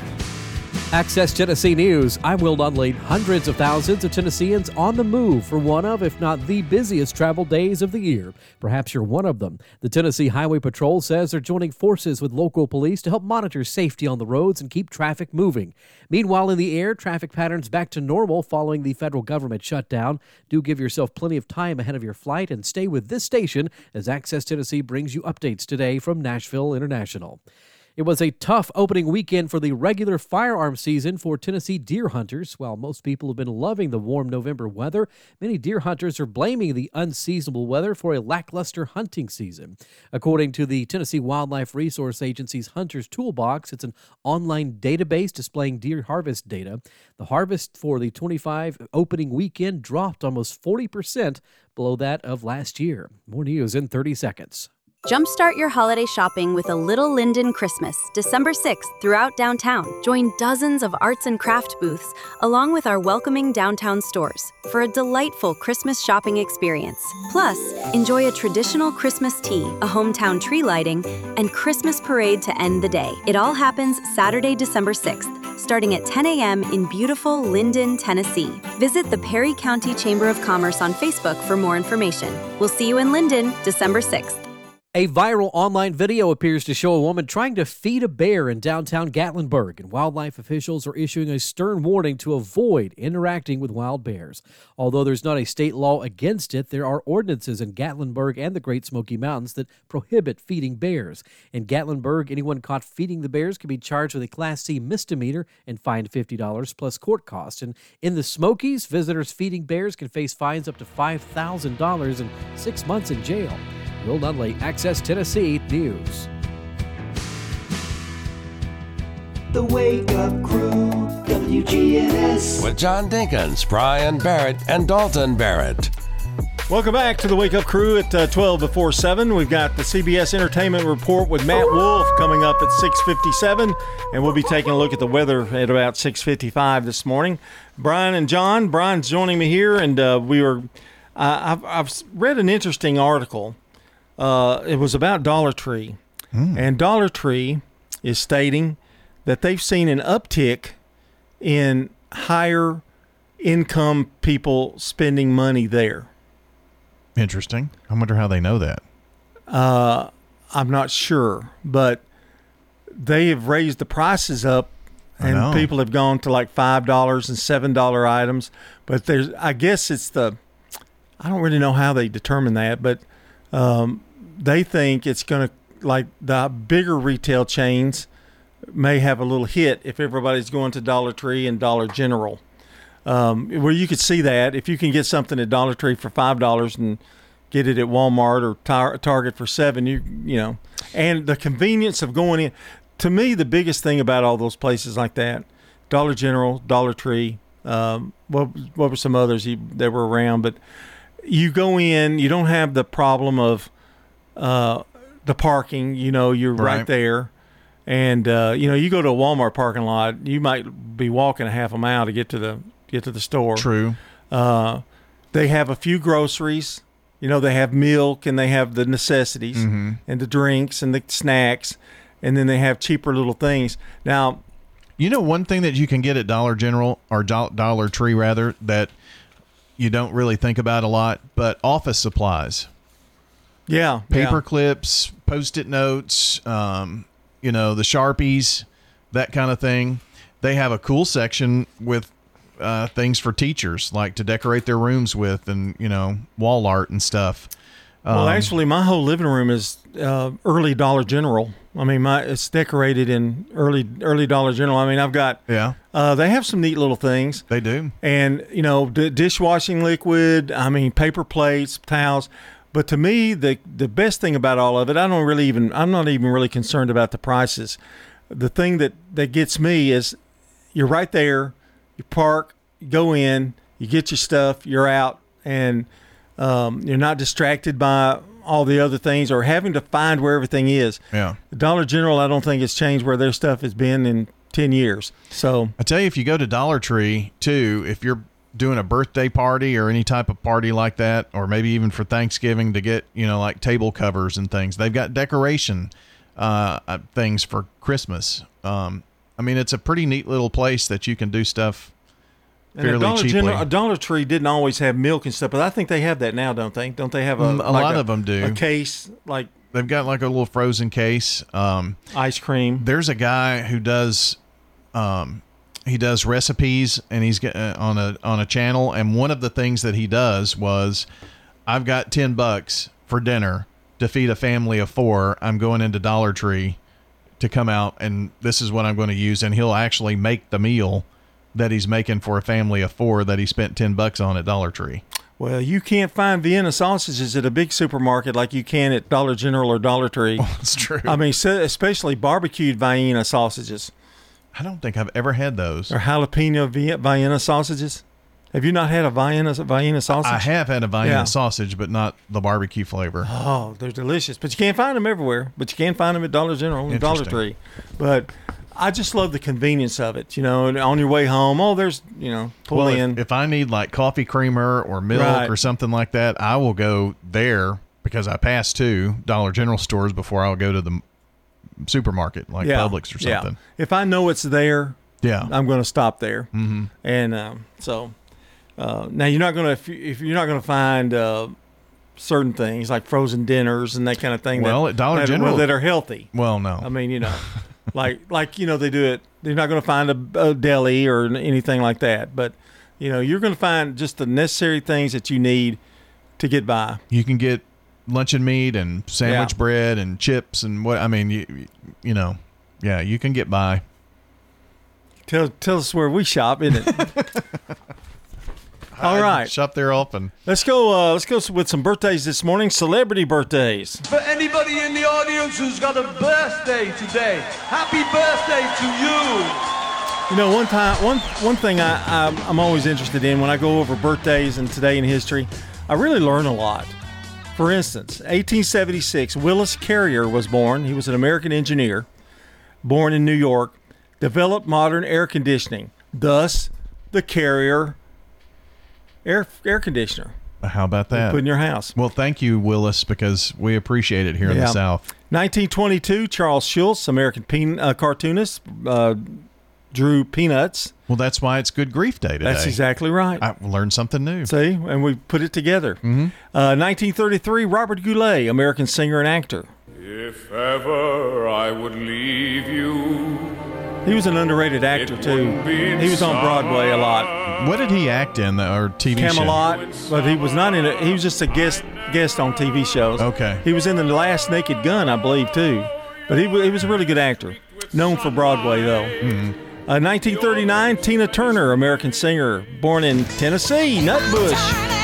Access Tennessee News. I'm Will Dudley. Hundreds of thousands of Tennesseans on the move for one of, if not the busiest travel days of the year. Perhaps you're one of them. The Tennessee Highway Patrol says they're joining forces with local police to help monitor safety on the roads and keep traffic moving. Meanwhile, in the air, traffic patterns back to normal following the federal government shutdown. Do give yourself plenty of time ahead of your flight and stay with this station as Access Tennessee brings you updates today from Nashville International. It was a tough opening weekend for the regular firearm season for Tennessee deer hunters. While most people have been loving the warm November weather, many deer hunters are blaming the unseasonable weather for a lackluster hunting season. According to the Tennessee Wildlife Resource Agency's Hunter's Toolbox, it's an online database displaying deer harvest data. The harvest for the twenty-five opening weekend dropped almost forty percent below that of last year. More news in thirty seconds. Jumpstart your holiday shopping with a Little Linden Christmas, December sixth, throughout downtown. Join dozens of arts and craft booths, along with our welcoming downtown stores, for a delightful Christmas shopping experience. Plus, enjoy a traditional Christmas tea, a hometown tree lighting, and Christmas parade to end the day. It all happens Saturday, December sixth, starting at ten a.m. in beautiful Linden, Tennessee. Visit the Perry County Chamber of Commerce on Facebook for more information. We'll see you in Linden, December sixth. A viral online video appears to show a woman trying to feed a bear in downtown Gatlinburg, and wildlife officials are issuing a stern warning to avoid interacting with wild bears. Although there's not a state law against it, there are ordinances in Gatlinburg and the Great Smoky Mountains that prohibit feeding bears. In Gatlinburg, anyone caught feeding the bears can be charged with a Class C misdemeanor and fined fifty dollars plus court costs. And in the Smokies, visitors feeding bears can face fines up to five thousand dollars and six months in jail. Will Dudley, Access Tennessee News. The Wake Up Crew, W G N S. With John Dinkins, Brian Barrett, and Dalton Barrett. Welcome back to the Wake Up Crew at uh, twelve before seven. We've got the C B S Entertainment Report with Matt Wolf coming up at six fifty-seven, and we'll be taking a look at the weather at about six fifty-five this morning. Brian and John, Brian's joining me here, and uh, we were. Uh, I've, I've read an interesting article. Uh, it was about Dollar Tree, mm. and Dollar Tree is stating that they've seen an uptick in higher income people spending money there. Interesting. I wonder how they know that. Uh, I'm not sure, but they have raised the prices up, and people have gone to like five dollars and seven dollar items. But there's, I guess it's the, I don't really know how they determine that, but um, they think it's going to, like the bigger retail chains may have a little hit if everybody's going to Dollar Tree and Dollar General. Um, where you could see that if you can get something at Dollar Tree for five dollars and get it at Walmart or tar- Target for seven, you you know, and the convenience of going in. To me, the biggest thing about all those places like that, Dollar General, Dollar Tree, um, what what were some others you, that were around, but you go in, you don't have the problem of uh, the parking. You know, you're right, right there. And, uh, you know, you go to a Walmart parking lot, you might be walking a half a mile to get to the get to the store. True. Uh, they have a few groceries. You know, they have milk and they have the necessities mm-hmm. and the drinks and the snacks. And then they have cheaper little things. Now, you know, one thing that you can get at Dollar General or Do- Dollar Tree, rather, that you don't really think about a lot, but office supplies. Yeah. Paper yeah. clips, Post-it notes, um, you know, the Sharpies, that kind of thing. They have a cool section with uh, things for teachers, like to decorate their rooms with, and, you know, wall art and stuff. Um, well, actually, my whole living room is uh, early Dollar General. I mean, my it's decorated in early early Dollar General. I mean, I've got yeah. Uh, they have some neat little things. They do, and you know, d- dishwashing liquid. I mean, paper plates, towels. But to me, the the best thing about all of it, I don't really even. I'm not even really concerned about the prices. The thing that that gets me is, you're right there. You park, you go in, you get your stuff, you're out, and um, you're not distracted by all the other things or having to find where everything is. Yeah. Dollar General, I don't think it's changed where their stuff has been in ten years. So I tell you, if you go to Dollar Tree too, if you're doing a birthday party or any type of party like that, or maybe even for Thanksgiving to get, you know, like table covers and things, they've got decoration uh, things for Christmas. Um, I mean, it's a pretty neat little place that you can do stuff fairly and a Dollar cheaply. General, a Dollar Tree didn't always have milk and stuff, but I think they have that now, don't they? Don't they have a, Mm, a like lot a, of them do. a case like they've got like a little frozen case, um, ice cream. There's a guy who does, um, he does recipes, and he's got, uh, on a on a channel. And one of the things that he does was, I've got ten bucks for dinner to feed a family of four. I'm going into Dollar Tree to come out, and this is what I'm going to use. And he'll actually make the meal that he's making for a family of four that he spent ten bucks on at Dollar Tree. Well, you can't find Vienna sausages at a big supermarket like you can at Dollar General or Dollar Tree. Oh, that's true. I mean, so- especially barbecued Vienna sausages. I don't think I've ever had those. Or jalapeno Vi- Vienna sausages. Have you not had a Vienna Vienna sausage? I have had a Vienna Yeah. sausage, but not the barbecue flavor. Oh, they're delicious. But you can't find them everywhere. But you can find them at Dollar General and Dollar Interesting. Tree. But I just love the convenience of it. You know, and on your way home, oh, there's, you know, pull well, in. If, if I need like coffee creamer or milk Right. or something like that, I will go there because I pass two Dollar General stores before I'll go to the supermarket like Yeah, Publix or yeah. something. If I know it's there, Yeah. I'm going to stop there. Mhm. And um, so uh, now you're not going to if, you, if you're not going to find uh, certain things like frozen dinners and that kind of thing. Well, that, at Dollar that, General- that are healthy. Well, no. I mean, you know, like like you know they do it. They're not going to find a, a deli or anything like that. But you know, you're going to find just the necessary things that you need to get by. You can get luncheon meat and sandwich Yeah. bread and chips and what I mean, you, you know, yeah, you can get by. Tell tell us where we shop, isn't it? All I right, shop there often. let's go. Uh, let's go with some birthdays this morning. Celebrity birthdays. For anybody in the audience who's got a birthday today, happy birthday to you. You know, one time, one one thing I, I'm, I'm always interested in when I go over birthdays and today in history, I really learn a lot. For instance, eighteen seventy-six, Willis Carrier was born. He was an American engineer, born in New York, developed modern air conditioning, thus the Carrier air air conditioner. How about that? Put in your house. Well, thank you, Willis, because we appreciate it here in Yeah. the South. nineteen twenty-two, Charles Schulz, American peen, uh, cartoonist, uh, drew Peanuts. Well, that's why it's Good Grief Day today. That's exactly right. I learned something new. See, and we put it together. Mm-hmm. Uh, nineteen thirty-three, Robert Goulet, American singer and actor. If ever I would leave you. He was an underrated actor too. He was on Broadway a lot. What did he act in, or T V show? Camelot, but he was not in it. He was just a guest guest on T V shows. Okay. He was in The Last Naked Gun, I believe, too. But he, wa- he was a really good actor. Known for Broadway, though. Mm-hmm. Uh, nineteen thirty-nine, Tina Turner, American singer, born in Tennessee, Nutbush.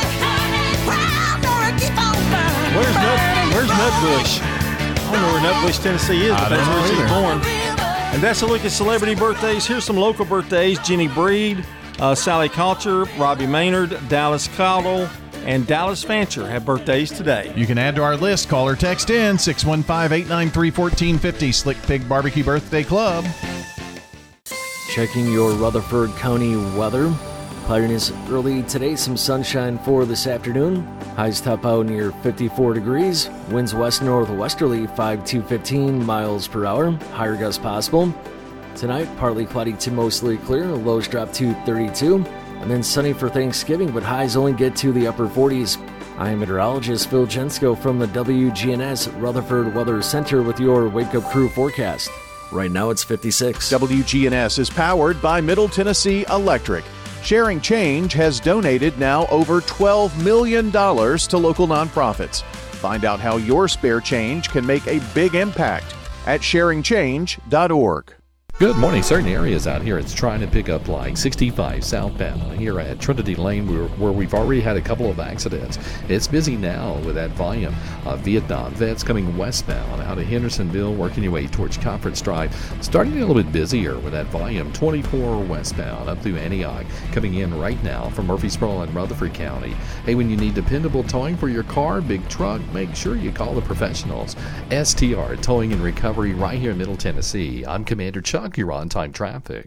Where's Nut? Where's Nutbush? I don't know where Nutbush, Tennessee is, I but don't that's know where she's either. born. And that's a look at celebrity birthdays. Here's some local birthdays: Jenny Breed, uh, Sally Culture, Robbie Maynard, Dallas Cowell, and Dallas Fancher have birthdays today. You can add to our list. Call or text in six one five, eight nine three, one four five zero. Slick Pig Barbecue Birthday Club. Checking your Rutherford County weather. Cloudiness early today, some sunshine for this afternoon. Highs top out near fifty-four degrees. Winds west northwesterly five to fifteen miles per hour. Higher gusts possible. Tonight, partly cloudy to mostly clear. Lows drop to thirty-two. And then sunny for Thanksgiving, but highs only get to the upper forties. I am meteorologist Phil Jensko from the W G N S Rutherford Weather Center with your Wake Up Crew forecast. Right now it's fifty-six. W G N S is powered by Middle Tennessee Electric. Sharing Change has donated now over twelve million dollars to local nonprofits. Find out how your spare change can make a big impact at sharing change dot org. Good morning. Certain areas out here, it's trying to pick up like sixty-five southbound here at Trinity Lane, where, where we've already had a couple of accidents. It's busy now with that volume of Vietnam vets coming westbound out of Hendersonville, working your way towards Conference Drive. Starting a little bit busier with that volume twenty-four westbound up through Antioch, coming in right now from Murfreesboro and Rutherford County. Hey, when you need dependable towing for your car, big truck, make sure you call the professionals. S T R Towing and Recovery right here in Middle Tennessee. I'm Commander Chuck. You're on time traffic.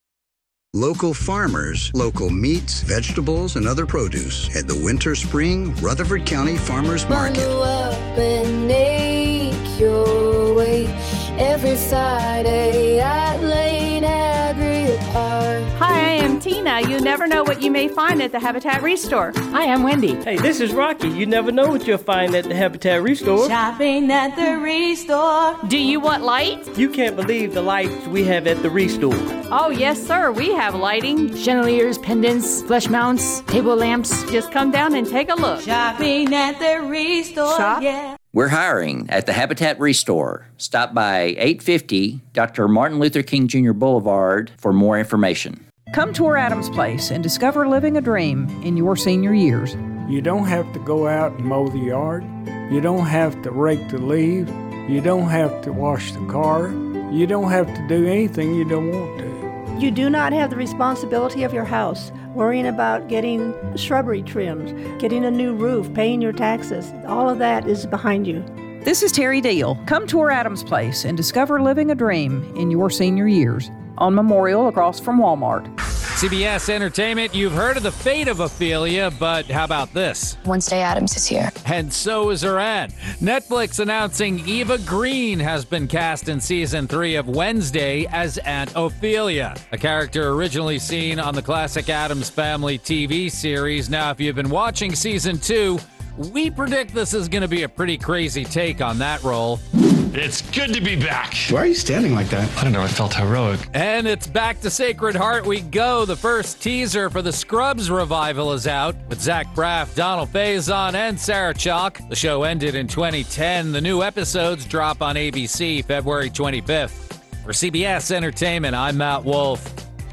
Local farmers, local meats, vegetables, and other produce at the Winter Spring Rutherford County Farmers Market. Bundle up and make your way every Friday at Lane Agri Park. Hi, I am Tina. You never know what you may find at the Habitat Restore. Hi, I'm Wendy. Hey, this is Rocky. You never know what you'll find at the Habitat Restore. Shopping at the Restore. Do you want lights? You can't believe the lights we have at the Restore. Oh, yes, sir. We have lighting. Chandeliers, pendants, flush mounts, table lamps. Just come down and take a look. Shopping at the Restore. Shop? Yeah. We're hiring at the Habitat Restore. Stop by eight fifty Doctor Martin Luther King Junior Boulevard for more information. Come tour Adams Place and discover living a dream in your senior years. You don't have to go out and mow the yard. You don't have to rake the leaves. You don't have to wash the car. You don't have to do anything you don't want to. You do not have the responsibility of your house, worrying about getting shrubbery trimmed, getting a new roof, paying your taxes. All of that is behind you. This is Terry Deal. Come tour Adams Place and discover living a dream in your senior years. On Memorial across from Walmart. C B S Entertainment, you've heard of the fate of Ophelia, but how about this? Wednesday Addams is here. And so is her aunt. Netflix announcing Eva Green has been cast in season three of Wednesday as Aunt Ophelia, a character originally seen on the classic Addams Family T V series. Now, if you've been watching season two, we predict this is going to be a pretty crazy take on that role. It's good to be back. Why are you standing like that? I don't know, I felt heroic. And it's back to Sacred Heart we go. The first teaser for the Scrubs revival is out with Zach Braff, Donald Faison, and Sarah Chalk. The show ended in twenty ten. The new episodes drop on A B C February twenty-fifth. For C B S Entertainment, I'm Matt Wolf.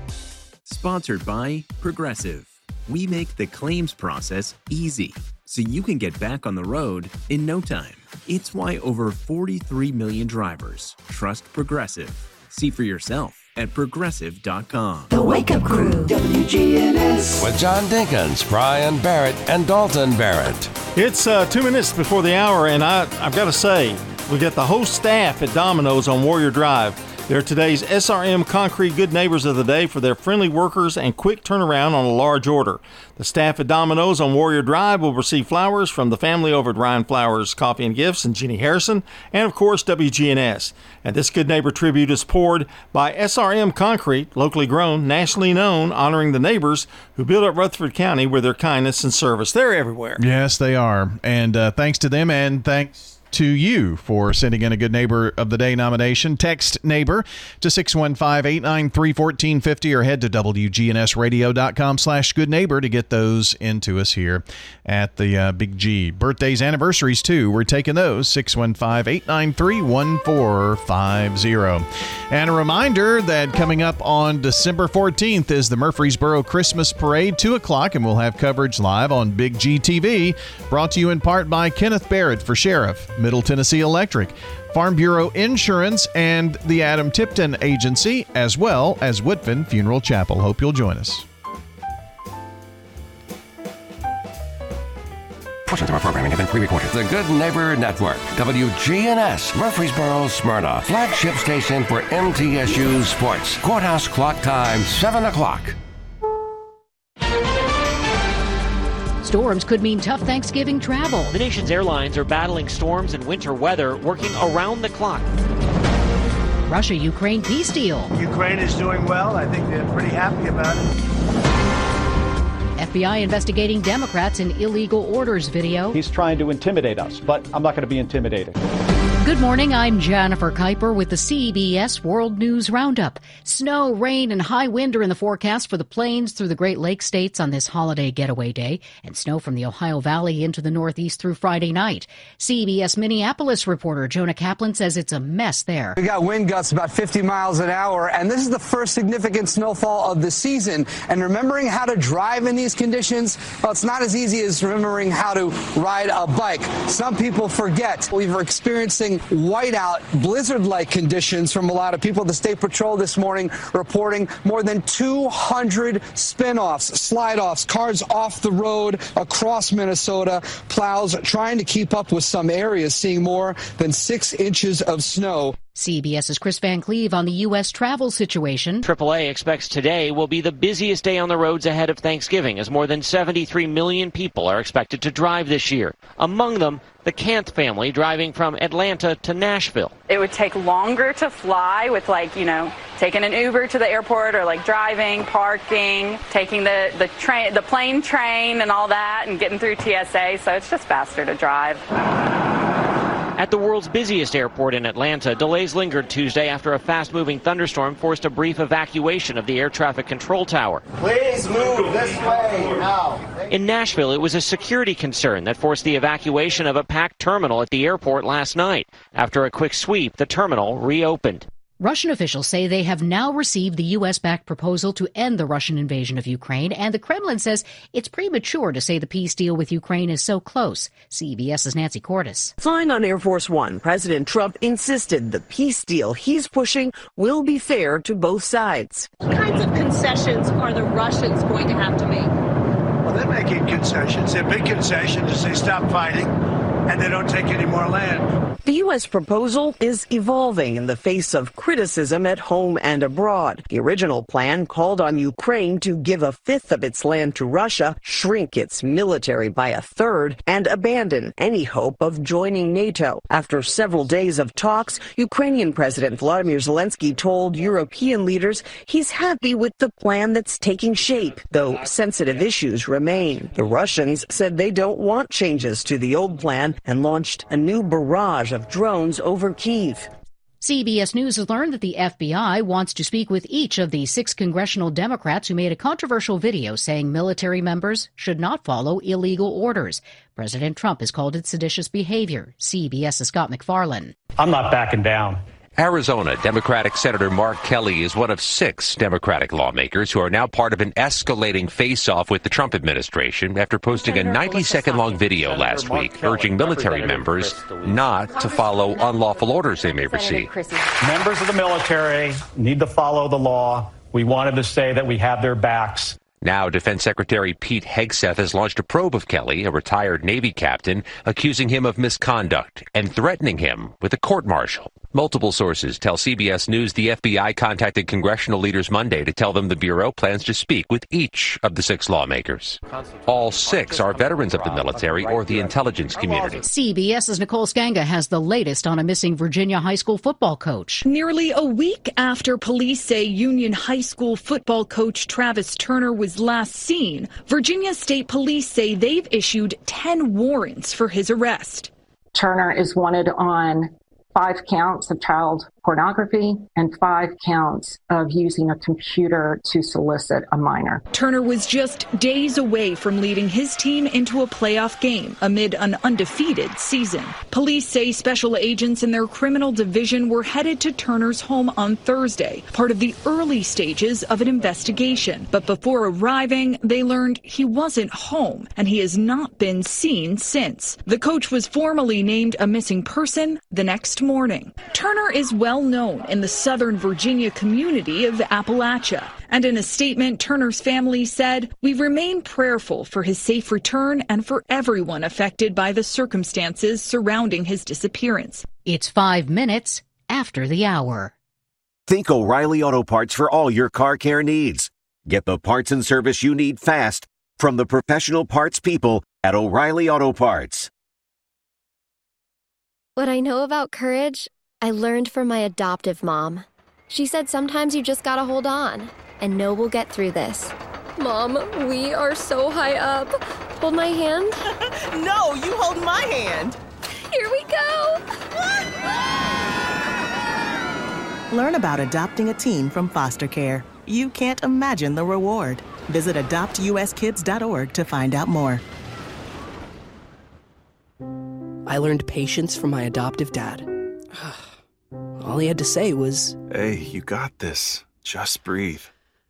Sponsored by Progressive. We make the claims process easy, so you can get back on the road in no time. It's why over forty-three million drivers trust Progressive. See for yourself at progressive dot com. The Wake Up Crew, W G N S. With John Dinkins, Brian Barrett, and Dalton Barrett. It's uh, two minutes before the hour, and I, I've got to say, we got the whole staff at Domino's on Warrior Drive. They're today's S R M Concrete Good Neighbors of the Day for their friendly workers and quick turnaround on a large order. The staff at Domino's on Warrior Drive will receive flowers from the family over at Ryan Flowers Coffee and Gifts and Jenny Harrison, and of course W G N S. And this Good Neighbor tribute is poured by S R M Concrete, locally grown, nationally known, honoring the neighbors who built up Rutherford County with their kindness and service. They're everywhere. Yes, they are. And uh, thanks to them, and thanks to you for sending in a Good Neighbor of the Day nomination. Text NEIGHBOR to six one five, eight nine three, one four five zero or head to W G N S radio dot com slash good neighbor to get those into us here at the uh, Big G. Birthdays, anniversaries, too. We're taking those. six one five, eight nine three, one four five zero. And a reminder that coming up on December fourteenth is the Murfreesboro Christmas Parade, two o'clock, and we'll have coverage live on Big G T V, brought to you in part by Kenneth Barrett for Sheriff, Middle Tennessee Electric, Farm Bureau Insurance, and the Adam Tipton Agency, as well as Woodfin Funeral Chapel. Hope you'll join us. Portions of our programming have been pre-recorded. The Good Neighbor Network, W G N S, Murfreesboro, Smyrna, flagship station for M T S U Sports. Courthouse clock time, seven o'clock. Storms could mean tough Thanksgiving travel. The nation's airlines are battling storms and winter weather, working around the clock. Russia-Ukraine peace deal. Ukraine is doing well. I think they're pretty happy about it. F B I investigating Democrats in illegal orders video. He's trying to intimidate us, but I'm not going to be intimidated. Good morning, I'm Jennifer Kuiper with the C B S World News Roundup. Snow, rain, and high wind are in the forecast for the plains through the Great Lakes states on this holiday getaway day, and snow from the Ohio Valley into the Northeast through Friday night. C B S Minneapolis reporter Jonah Kaplan says it's a mess there. We got wind gusts about fifty miles an hour, and this is the first significant snowfall of the season. And remembering how to drive in these conditions, well, it's not as easy as remembering how to ride a bike. Some people forget. We're experiencing whiteout, blizzard-like conditions from a lot of people. The State Patrol this morning reporting more than two hundred spin-offs, slide-offs, cars off the road across Minnesota. Plows trying to keep up with some areas, seeing more than six inches of snow. CBS's Chris Van Cleve on the U S travel situation. triple A expects today will be the busiest day on the roads ahead of Thanksgiving, as more than seventy-three million people are expected to drive this year. Among them, the Kanth family driving from Atlanta to Nashville. It would take longer to fly with, like, you know, taking an Uber to the airport, or like driving, parking, taking the, the train, the plane train and all that, and getting through T S A. So it's just faster to drive. At the world's busiest airport in Atlanta, delays lingered Tuesday after a fast-moving thunderstorm forced a brief evacuation of the air traffic control tower. Please move this way now. In Nashville, it was a security concern that forced the evacuation of a packed terminal at the airport last night. After a quick sweep, the terminal reopened. Russian officials say they have now received the U S-backed proposal to end the Russian invasion of Ukraine, and the Kremlin says it's premature to say the peace deal with Ukraine is so close. CBS's Nancy Cordes. Flying on Air Force One, President Trump insisted the peace deal he's pushing will be fair to both sides. What kinds of concessions are the Russians going to have to make? Well, they're making concessions. Their big concession is they stop fighting and they don't take any more land. The U S proposal is evolving in the face of criticism at home and abroad. The original plan called on Ukraine to give a fifth of its land to Russia, shrink its military by a third, and abandon any hope of joining NATO. After several days of talks, Ukrainian President Volodymyr Zelensky told European leaders he's happy with the plan that's taking shape, though sensitive issues remain. The Russians said they don't want changes to the old plan and launched a new barrage of drones over Kyiv. C B S News has learned that the F B I wants to speak with each of the six congressional Democrats who made a controversial video saying military members should not follow illegal orders. President Trump has called it seditious behavior. CBS's Scott McFarlane. I'm not backing down. Arizona Democratic Senator Mark Kelly is one of six Democratic lawmakers who are now part of an escalating face-off with the Trump administration after posting a ninety-second-long video last week urging military members not to follow unlawful orders they may receive. Members of the military need to follow the law. We wanted to say that we have their backs. Now, Defense Secretary Pete Hegseth has launched a probe of Kelly, a retired Navy captain, accusing him of misconduct and threatening him with a court-martial. Multiple sources tell C B S News the F B I contacted congressional leaders Monday to tell them the Bureau plans to speak with each of the six lawmakers. All six are veterans of the military or the intelligence community. CBS's Nicole Skanga has the latest on a missing Virginia high school football coach. Nearly a week after police say Union High School football coach Travis Turner was last seen, Virginia State Police say they've issued ten warrants for his arrest. Turner is wanted on five counts of child pornography and five counts of using a computer to solicit a minor. Turner was just days away from leading his team into a playoff game amid an undefeated season. Police say special agents in their criminal division were headed to Turner's home on Thursday, part of the early stages of an investigation. But before arriving, they learned he wasn't home, and he has not been seen since. The coach was formally named a missing person the next morning. Turner is well known in the Southern Virginia community of Appalachia. And in a statement, Turner's family said, "We remain prayerful for his safe return and for everyone affected by the circumstances surrounding his disappearance." It's five minutes after the hour. Think O'Reilly Auto Parts for all your car care needs. Get the parts and service you need fast from the professional parts people at O'Reilly Auto Parts. What I know about courage, I learned from my adoptive mom. She said sometimes you just gotta hold on and know we'll get through this. Mom, we are so high up. Hold my hand. No, you hold my hand. Here we go. Learn about adopting a teen from foster care. You can't imagine the reward. Visit adopt u s kids dot org to find out more. I learned patience from my adoptive dad. All he had to say was, "Hey, you got this. Just breathe."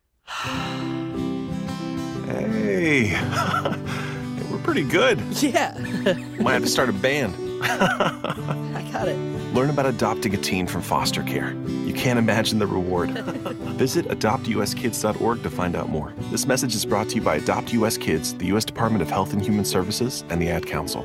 Hey, we're pretty good. Yeah. Might have to start a band. I got it. Learn about adopting a teen from foster care. You can't imagine the reward. Visit adopt u s kids dot org to find out more. This message is brought to you by Adopt U S Kids, the U S Department of Health and Human Services, and the Ad Council.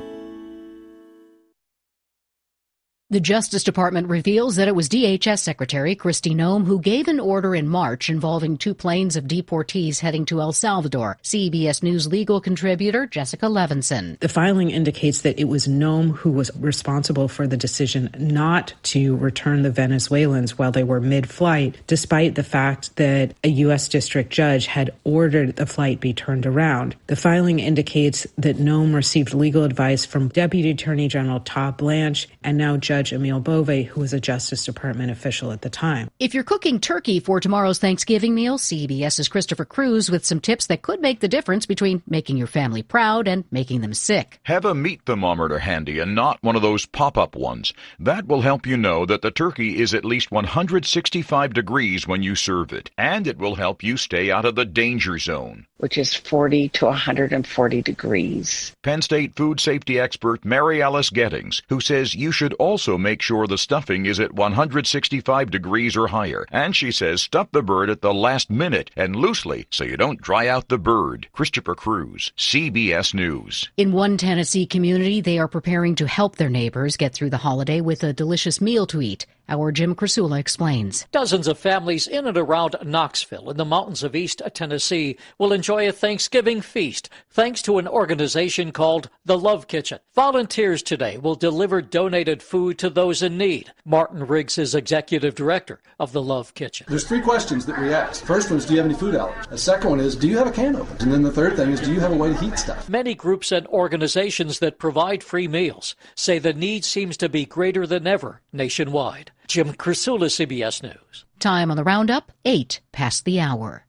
The Justice Department reveals that it was D H S Secretary Kristi Noem who gave an order in March involving two planes of deportees heading to El Salvador. C B S News legal contributor Jessica Levinson. The filing indicates that it was Noem who was responsible for the decision not to return the Venezuelans while they were mid-flight, despite the fact that a U S district judge had ordered the flight be turned around. The filing indicates that Noem received legal advice from Deputy Attorney General Todd Blanche and now Judge Emile Bove, who was a Justice Department official at the time. If you're cooking turkey for tomorrow's Thanksgiving meal, CBS's Christopher Cruz with some tips that could make the difference between making your family proud and making them sick. Have a meat thermometer handy and not one of those pop-up ones. That will help you know that the turkey is at least one hundred sixty-five degrees when you serve it, and it will help you stay out of the danger zone, which is forty to one hundred forty degrees. Penn State food safety expert Mary Alice Gettings, who says you should also make sure the stuffing is at one hundred sixty-five degrees or higher. And she says stuff the bird at the last minute and loosely so you don't dry out the bird. Christopher Cruz, C B S News. In one Tennessee community, they are preparing to help their neighbors get through the holiday with a delicious meal to eat. Our Jim Krasula explains. Dozens of families in and around Knoxville in the mountains of East Tennessee will enjoy a Thanksgiving feast thanks to an organization called The Love Kitchen. Volunteers today will deliver donated food to those in need. Martin Riggs is executive director of The Love Kitchen. There's three questions that we ask. First one is, do you have any food allergies? The second one is, do you have a can opener? And then the third thing is, do you have a way to heat stuff? Many groups and organizations that provide free meals say the need seems to be greater than ever nationwide. Jim Krasula, C B S News. Time on the roundup, eight past the hour.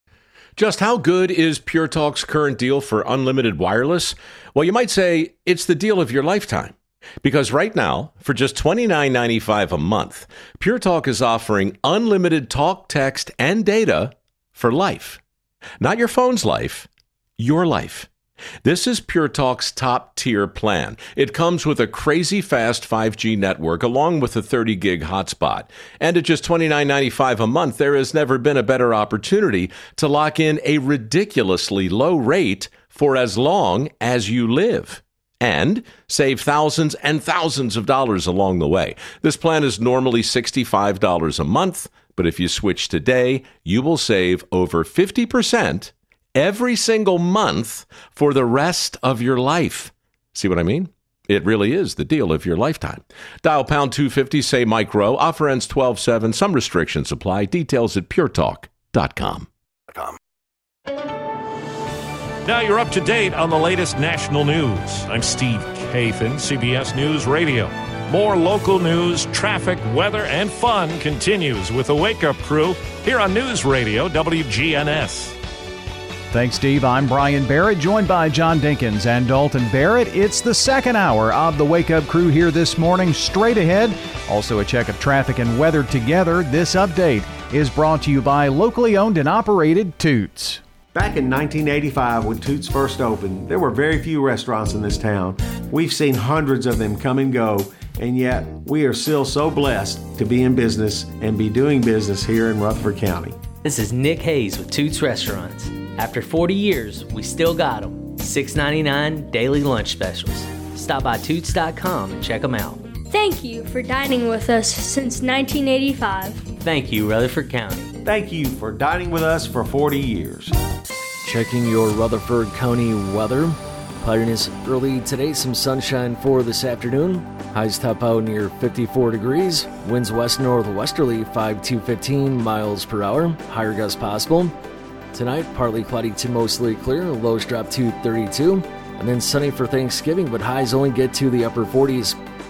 Just how good is Pure Talk's current deal for unlimited wireless? Well, you might say it's the deal of your lifetime. Because right now, for just twenty-nine ninety-five a month, Pure Talk is offering unlimited talk, text, and data for life. Not your phone's life, your life. This is Pure Talk's top-tier plan. It comes with a crazy fast five G network along with a thirty gig hotspot. And at just twenty-nine ninety-five a month, there has never been a better opportunity to lock in a ridiculously low rate for as long as you live. And save thousands and thousands of dollars along the way. This plan is normally sixty-five dollars a month, but if you switch today, you will save over fifty percent every single month for the rest of your life. See what I mean? It really is the deal of your lifetime. Dial pound two fifty, say Mike Rowe. Offer ends twelve seven. Some restrictions apply. Details at pure talk dot com. Now you're up to date on the latest national news. I'm Steve Kathan, C B S News Radio. More local news, traffic, weather, and fun continues with the Wake Up Crew here on News Radio W G N S. Thanks, Steve. I'm Brian Barrett, joined by John Dinkins and Dalton Barrett. It's the second hour of the Wake Up Crew here this morning. Straight ahead, also a check of traffic and weather together. This update is brought to you by locally owned and operated Toots. Back in nineteen eighty-five, when Toots first opened, there were very few restaurants in this town. We've seen hundreds of them come and go, and yet we are still so blessed to be in business and be doing business here in Rutherford County. This is Nick Hayes with Toots Restaurants. After forty years, we still got them. six ninety-nine daily lunch specials. Stop by toots dot com and check them out. Thank you for dining with us since nineteen eighty-five. Thank you, Rutherford County. Thank you for dining with us for forty years. Checking your Rutherford County weather. Cloudiness early today, some sunshine for this afternoon. Highs top out near fifty-four degrees. Winds west northwesterly five to fifteen miles per hour. Higher gusts possible. Tonight, partly cloudy to mostly clear. Lows drop to thirty-two. And then sunny for Thanksgiving, but highs only get to the upper forties.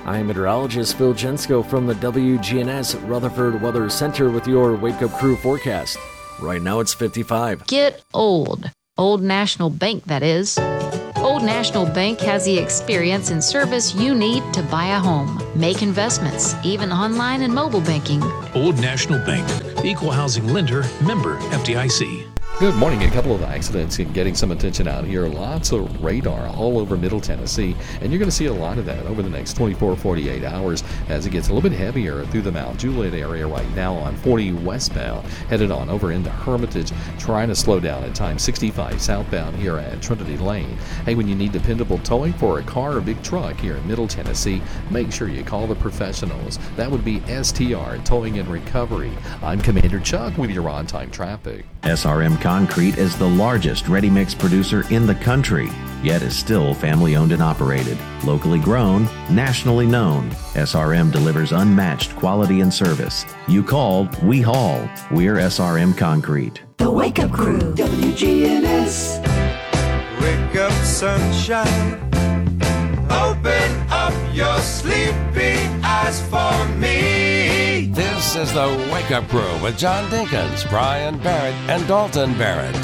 I'm meteorologist Phil Jensko from the W G N S Rutherford Weather Center with your Wake Up Crew forecast. Right now it's fifty-five. Get old. Old National Bank, that is. Old National Bank has the experience and service you need to buy a home, make investments, even online and mobile banking. Old National Bank, equal housing lender, member F D I C. Good morning. A couple of accidents in getting some attention out here. Lots of radar all over Middle Tennessee, and you're going to see a lot of that over the next twenty-four, forty-eight hours as it gets a little bit heavier through the Mount Juliet area right now on forty westbound, headed on over into Hermitage, trying to slow down at times. sixty-five southbound here at Trinity Lane. Hey, when you need dependable towing for a car or big truck here in Middle Tennessee, make sure you call the professionals. That would be S T R Towing and Recovery. I'm Commander Chuck with your on-time traffic. S R M Concrete is the largest ready-mix producer in the country, yet is still family-owned and operated. Locally grown, nationally known, S R M delivers unmatched quality and service. You called, we haul. We're S R M Concrete. The Wake Up Crew, W G N S. Wake up, sunshine. Open up your sleepy eyes for me. This is the Wake Up Crew with John Dinkins, Brian Barrett, and Dalton Barrett.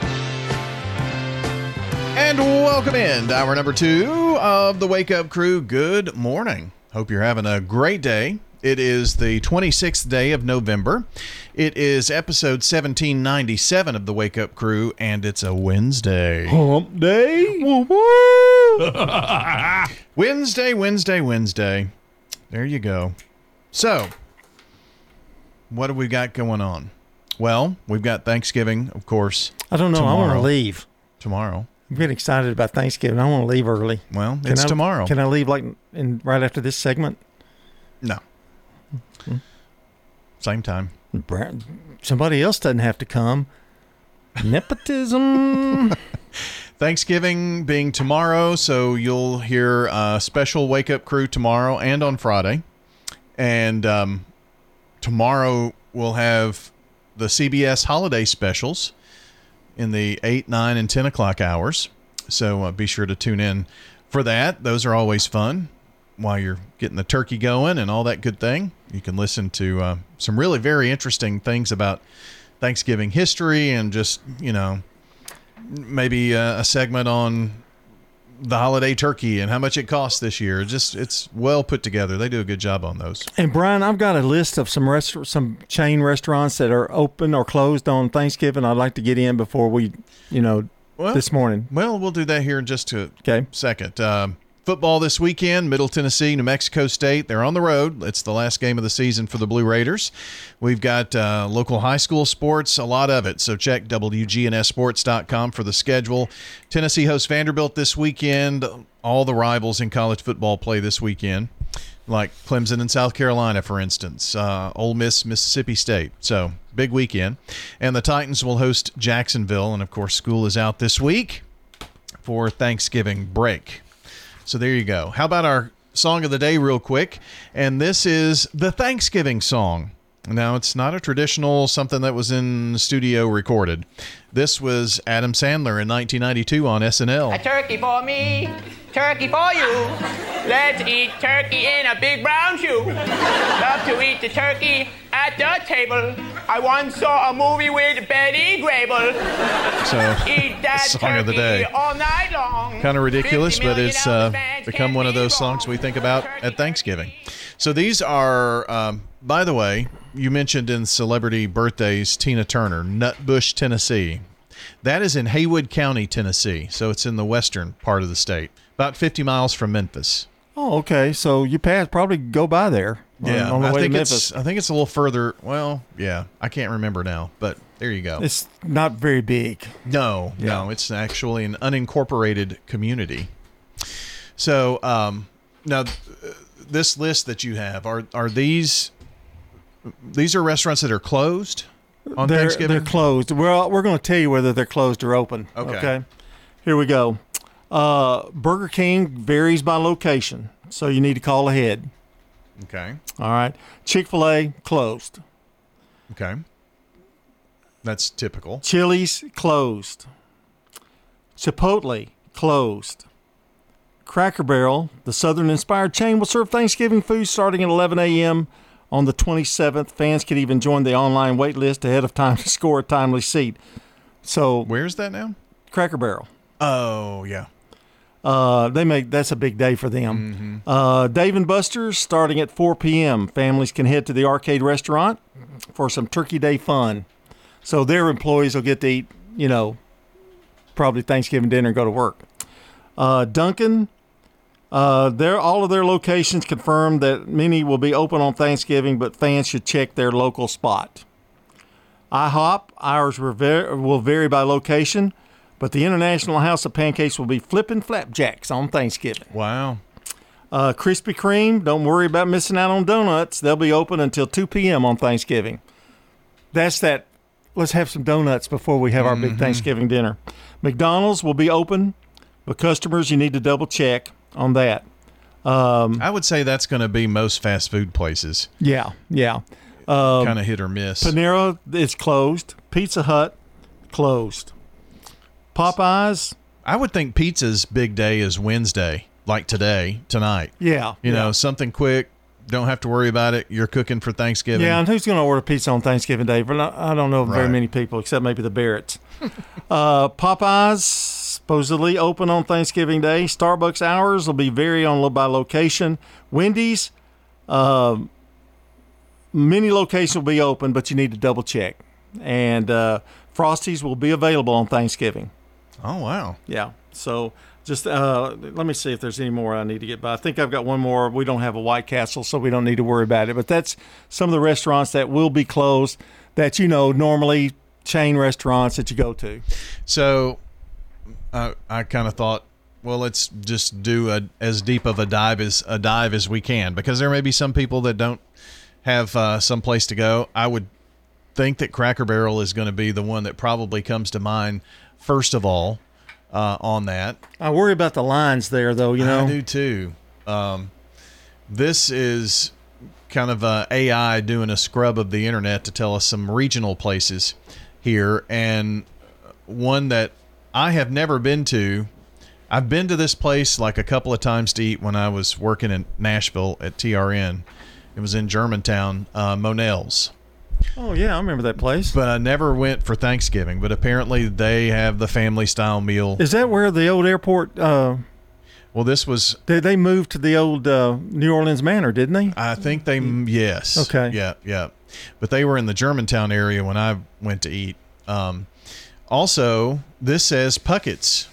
And welcome in to hour number two of the Wake Up Crew. Good morning. Hope you're having a great day. It is the twenty-sixth day of November. It is episode seventeen ninety-seven of the Wake Up Crew, and it's a Wednesday. Hump day. Woo-woo! Wednesday, Wednesday, Wednesday. There you go. So, what have we got going on? Well, we've got Thanksgiving, of course. I don't know. Tomorrow. I want to leave. Tomorrow. I'm getting excited about Thanksgiving. I want to leave early. Well, can it's I, tomorrow. Can I leave like in right after this segment? No. Mm-hmm. Same time. Somebody else doesn't have to come. Nepotism. Thanksgiving being tomorrow, so you'll hear a special Wake Up Crew tomorrow and on Friday. And um, tomorrow we'll have the C B S holiday specials in the eight, nine, and ten o'clock hours. So uh, be sure to tune in for that. Those are always fun while you're getting the turkey going and all that good thing. You can listen to uh, some really very interesting things about Thanksgiving history and just, you know, maybe a, a segment on the holiday turkey and how much it costs this year. Just it's well put together. They do a good job on those. And Brian, I've got a list of some rest- some chain restaurants that are open or closed on Thanksgiving. I'd like to get in before we, you know, well, this morning. Well, we'll do that here in just a okay. second. Um, Football this weekend, Middle Tennessee, New Mexico State. They're on the road. It's the last game of the season for the Blue Raiders. We've got uh, local high school sports, a lot of it. So check W G N S sports dot com for the schedule. Tennessee hosts Vanderbilt this weekend. All the rivals in college football play this weekend, like Clemson and South Carolina, for instance. Uh, Ole Miss, Mississippi State. So big weekend. And the Titans will host Jacksonville. And, of course, school is out this week for Thanksgiving break. So there you go. How about our song of the day real quick? And this is the Thanksgiving song. Now, it's not a traditional something that was in the studio recorded. This was Adam Sandler in nineteen ninety-two on S N L. A turkey for me, turkey for you. Let's eat turkey in a big brown shoe. Love to eat the turkey at the table. I once saw a movie with Betty Grable. So, eat that song turkey of the day. all night long. Kind of ridiculous, but it's uh, become one of those songs we think about at Thanksgiving. So these are, um, by the way, you mentioned in celebrity birthdays, Tina Turner, Nutbush, Tennessee. That is in Haywood County, Tennessee. So it's in the western part of the state, about fifty miles from Memphis. Oh, okay. So you pass probably go by there. Yeah, on the I way think to it's Memphis. I think it's a little further. Well, yeah, I can't remember now, but there you go. It's not very big. No, Yeah. no, it's actually an unincorporated community. So um, now, th- this list that you have are are these these are restaurants that are closed on they're, Thanksgiving? They're closed. Well, we're going to tell you whether they're closed or open. Okay. Okay. Here we go. Uh, Burger King varies by location, so you need to call ahead. Okay. All right. Chick-fil-A closed. Okay. That's typical. Chili's closed. Chipotle closed. Cracker Barrel, the Southern-inspired chain, will serve Thanksgiving food starting at eleven a.m. on the twenty-seventh. Fans can even join the online wait list ahead of time to score a timely seat. So where's that now? Cracker Barrel. Oh, yeah. Uh, they make that's a big day for them. Mm-hmm. Uh, Dave and Buster's starting at four p.m. Families can head to the arcade restaurant for some Turkey Day fun. So their employees will get to eat, you know, probably Thanksgiving dinner and go to work. Uh, Dunkin', uh, their all of their locations confirmed that many will be open on Thanksgiving, but fans should check their local spot. IHOP, hours will vary, will vary by location, but the International House of Pancakes will be flipping flapjacks on Thanksgiving. Wow. Uh, Krispy Kreme, don't worry about missing out on donuts. They'll be open until two p.m. on Thanksgiving. That's that, let's have some donuts before we have our mm-hmm. big Thanksgiving dinner. McDonald's will be open, but customers, you need to double check on that. Um, I would say that's going to be most fast food places. Yeah, yeah. Um, kind of hit or miss. Panera is closed. Pizza Hut, closed. Popeyes. I would think pizza's big day is Wednesday, like today, tonight. Yeah. You yeah. know, something quick. Don't have to worry about it. You're cooking for Thanksgiving. Yeah, and who's going to order pizza on Thanksgiving Day? But I don't know of very right. many people, except maybe the Barretts. uh, Popeyes, supposedly open on Thanksgiving Day. Starbucks hours will be vary on by location. Wendy's, uh, many locations will be open, but you need to double check. And uh, Frosties will be available on Thanksgiving. Oh, wow. Yeah. So just uh, let me see if there's any more I need to get by. I think I've got one more. We don't have a White Castle, so we don't need to worry about it. But that's some of the restaurants that will be closed that, you know, normally chain restaurants that you go to. So uh, I kind of thought, well, let's just do a, as deep of a dive as a dive as we can, because there may be some people that don't have uh, some place to go. I would think that Cracker Barrel is going to be the one that probably comes to mind first of all uh, on that. I worry about the lines there, though, you know. I do, too. Um, this is kind of uh, A I doing a scrub of the internet to tell us some regional places here, and one that I have never been to. I've been to this place like a couple of times to eat when I was working in Nashville at T R N. It was in Germantown, uh, Monell's. Oh, yeah, I remember that place. But I never went for Thanksgiving. But apparently they have the family-style meal. Is that where the old airport... Uh, well, this was... They, they moved to the old uh, New Orleans Manor, didn't they? I think they... Yes. Okay. Yeah, yeah. But they were in the Germantown area when I went to eat. Um, also, this says Puckett's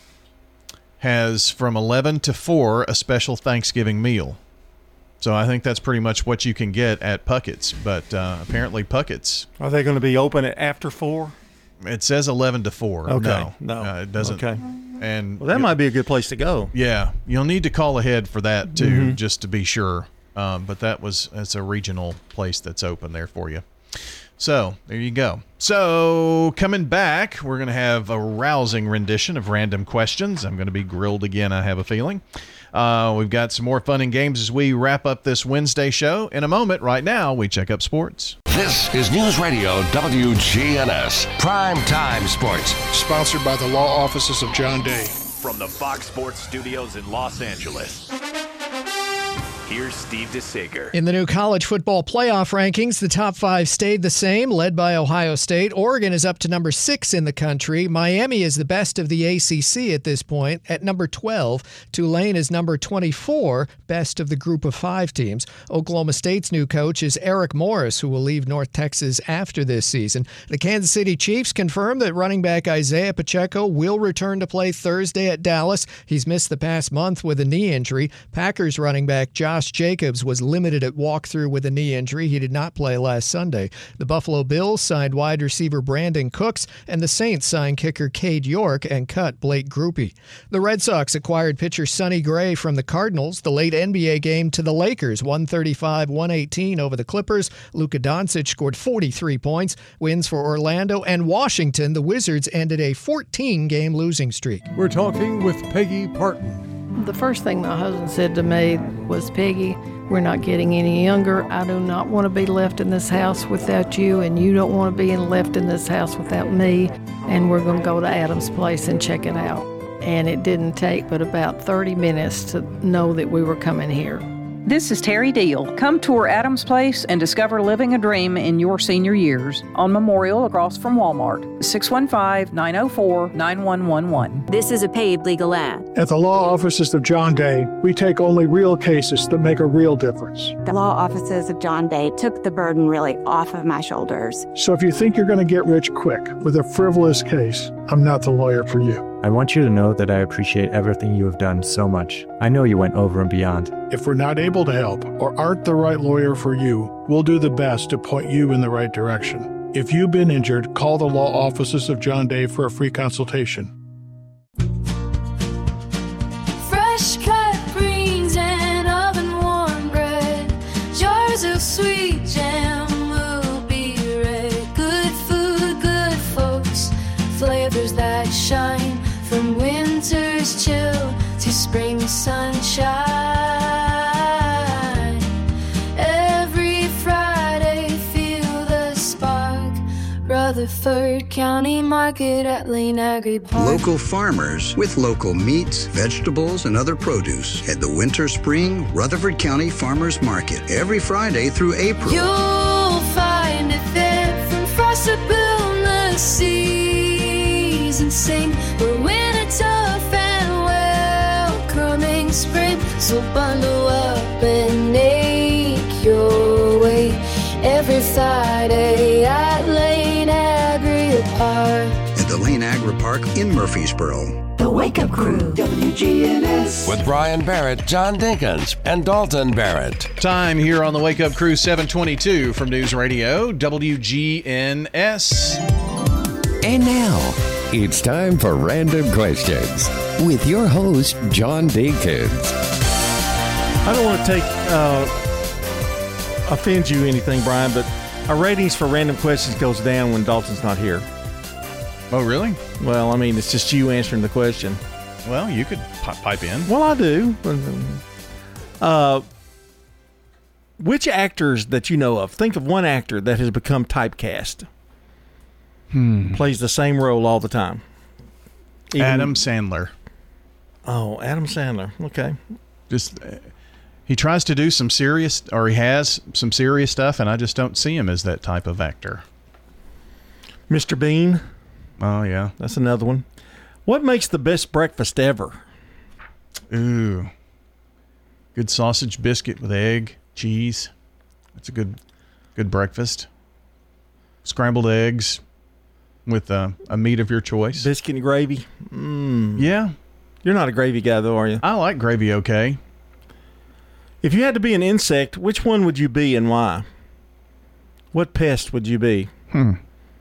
has from eleven to four a special Thanksgiving meal. So I think that's pretty much what you can get at Puckett's. But uh, apparently Puckett's... Are they going to be open at after four? It says eleven to four. Okay. No, no. Uh, it doesn't. Okay. And well, that might be a good place to go. Yeah. You'll need to call ahead for that, too, mm-hmm. just to be sure. Um, but that was that's a regional place that's open there for you. So there you go. So coming back, we're going to have a rousing rendition of random questions. I'm going to be grilled again, I have a feeling. Uh, we've got some more fun and games as we wrap up this Wednesday show. In a moment, right now, we check up sports. This is News Radio W G N S, Prime Time Sports. Sponsored by the law offices of John Day. From the Fox Sports Studios in Los Angeles, here's Steve DeSager. In the new college football playoff rankings, the top five stayed the same, led by Ohio State. Oregon is up to number six in the country. Miami is the best of the A C C at this point at number twelve. Tulane is number twenty-four, best of the group of five teams. Oklahoma State's new coach is Eric Morris, who will leave North Texas after this season. The Kansas City Chiefs confirmed that running back Isaiah Pacheco will return to play Thursday at Dallas. He's missed the past month with a knee injury. Packers running back Josh Jacobs was limited at walkthrough with a knee injury. He did not play last Sunday. The Buffalo Bills signed wide receiver Brandon Cooks, and the Saints signed kicker Cade York and cut Blake Grupe. The Red Sox acquired pitcher Sonny Gray from the Cardinals. The late N B A game to the Lakers, one thirty-five one eighteen over the Clippers. Luka Doncic scored forty-three points. Wins for Orlando and Washington. The Wizards ended a fourteen-game losing streak. We're talking with Peggy Parton. The first thing my husband said to me was, Peggy, we're not getting any younger. I do not want to be left in this house without you, and you don't want to be left in this house without me, and we're going to go to Adam's place and check it out. and it didn't take but about thirty minutes to know that we were coming here. This is Terry Deal. Come tour Adams Place and discover living a dream in your senior years on Memorial across from Walmart. six one five, nine oh four, nine one one one. This is a paid legal ad. At the law offices of John Day, we take only real cases that make a real difference. The law offices of John Day took the burden really off of my shoulders. So if you think you're going to get rich quick with a frivolous case, I'm not the lawyer for you. I want you to know that I appreciate everything you have done so much. I know you went over and beyond. If we're not able to help or aren't the right lawyer for you, we'll do the best to point you in the right direction. If you've been injured, call the law offices of John Day for a free consultation. Fresh cut greens and oven warm bread, jars of sweet jam will be red. Good food, good folks, flavors that shine. From winter's chill to spring sunshine, every Friday feel the spark. Rutherford County Market at Lane Agri Park. Local farmers with local meats, vegetables, and other produce at the Winter Spring Rutherford County Farmers Market every Friday through April. You'll find it there from frost to bill seas and sing. We're winter tough and welcoming spring. So bundle up and make your way every Friday at Lane Agri Park. At the Lane Agri Park in Murfreesboro. The Wake Up Crew, W G N S. With Brian Barrett, John Dinkins, and Dalton Barrett. Time here on the Wake Up Crew, seven twenty-two from News Radio, W G N S. And now, it's time for Random Questions with your host, John Dinkins. I don't want to take uh, offend you anything, Brian, but our ratings for Random Questions goes down when Dalton's not here. Oh, really? Well, I mean, it's just you answering the question. Well, you could p- pipe in. Well, I do. Uh, which actors that you know of, think of one actor that has become typecast. Hmm. Plays the same role all the time. Even, Adam Sandler. Oh, Adam Sandler. Okay. Just uh, he tries to do some serious, or he has some serious stuff, and I just don't see him as that type of actor. Mister Bean. Oh, yeah. That's another one. What makes the best breakfast ever? Ooh. Good sausage biscuit with egg, cheese. That's a good good breakfast. Scrambled eggs with uh, a meat of your choice. Biscuit and gravy. Mm. Yeah. You're not a gravy guy, though, are you? I like gravy okay. If you had to be an insect, which one would you be and why? What pest would you be? Hmm.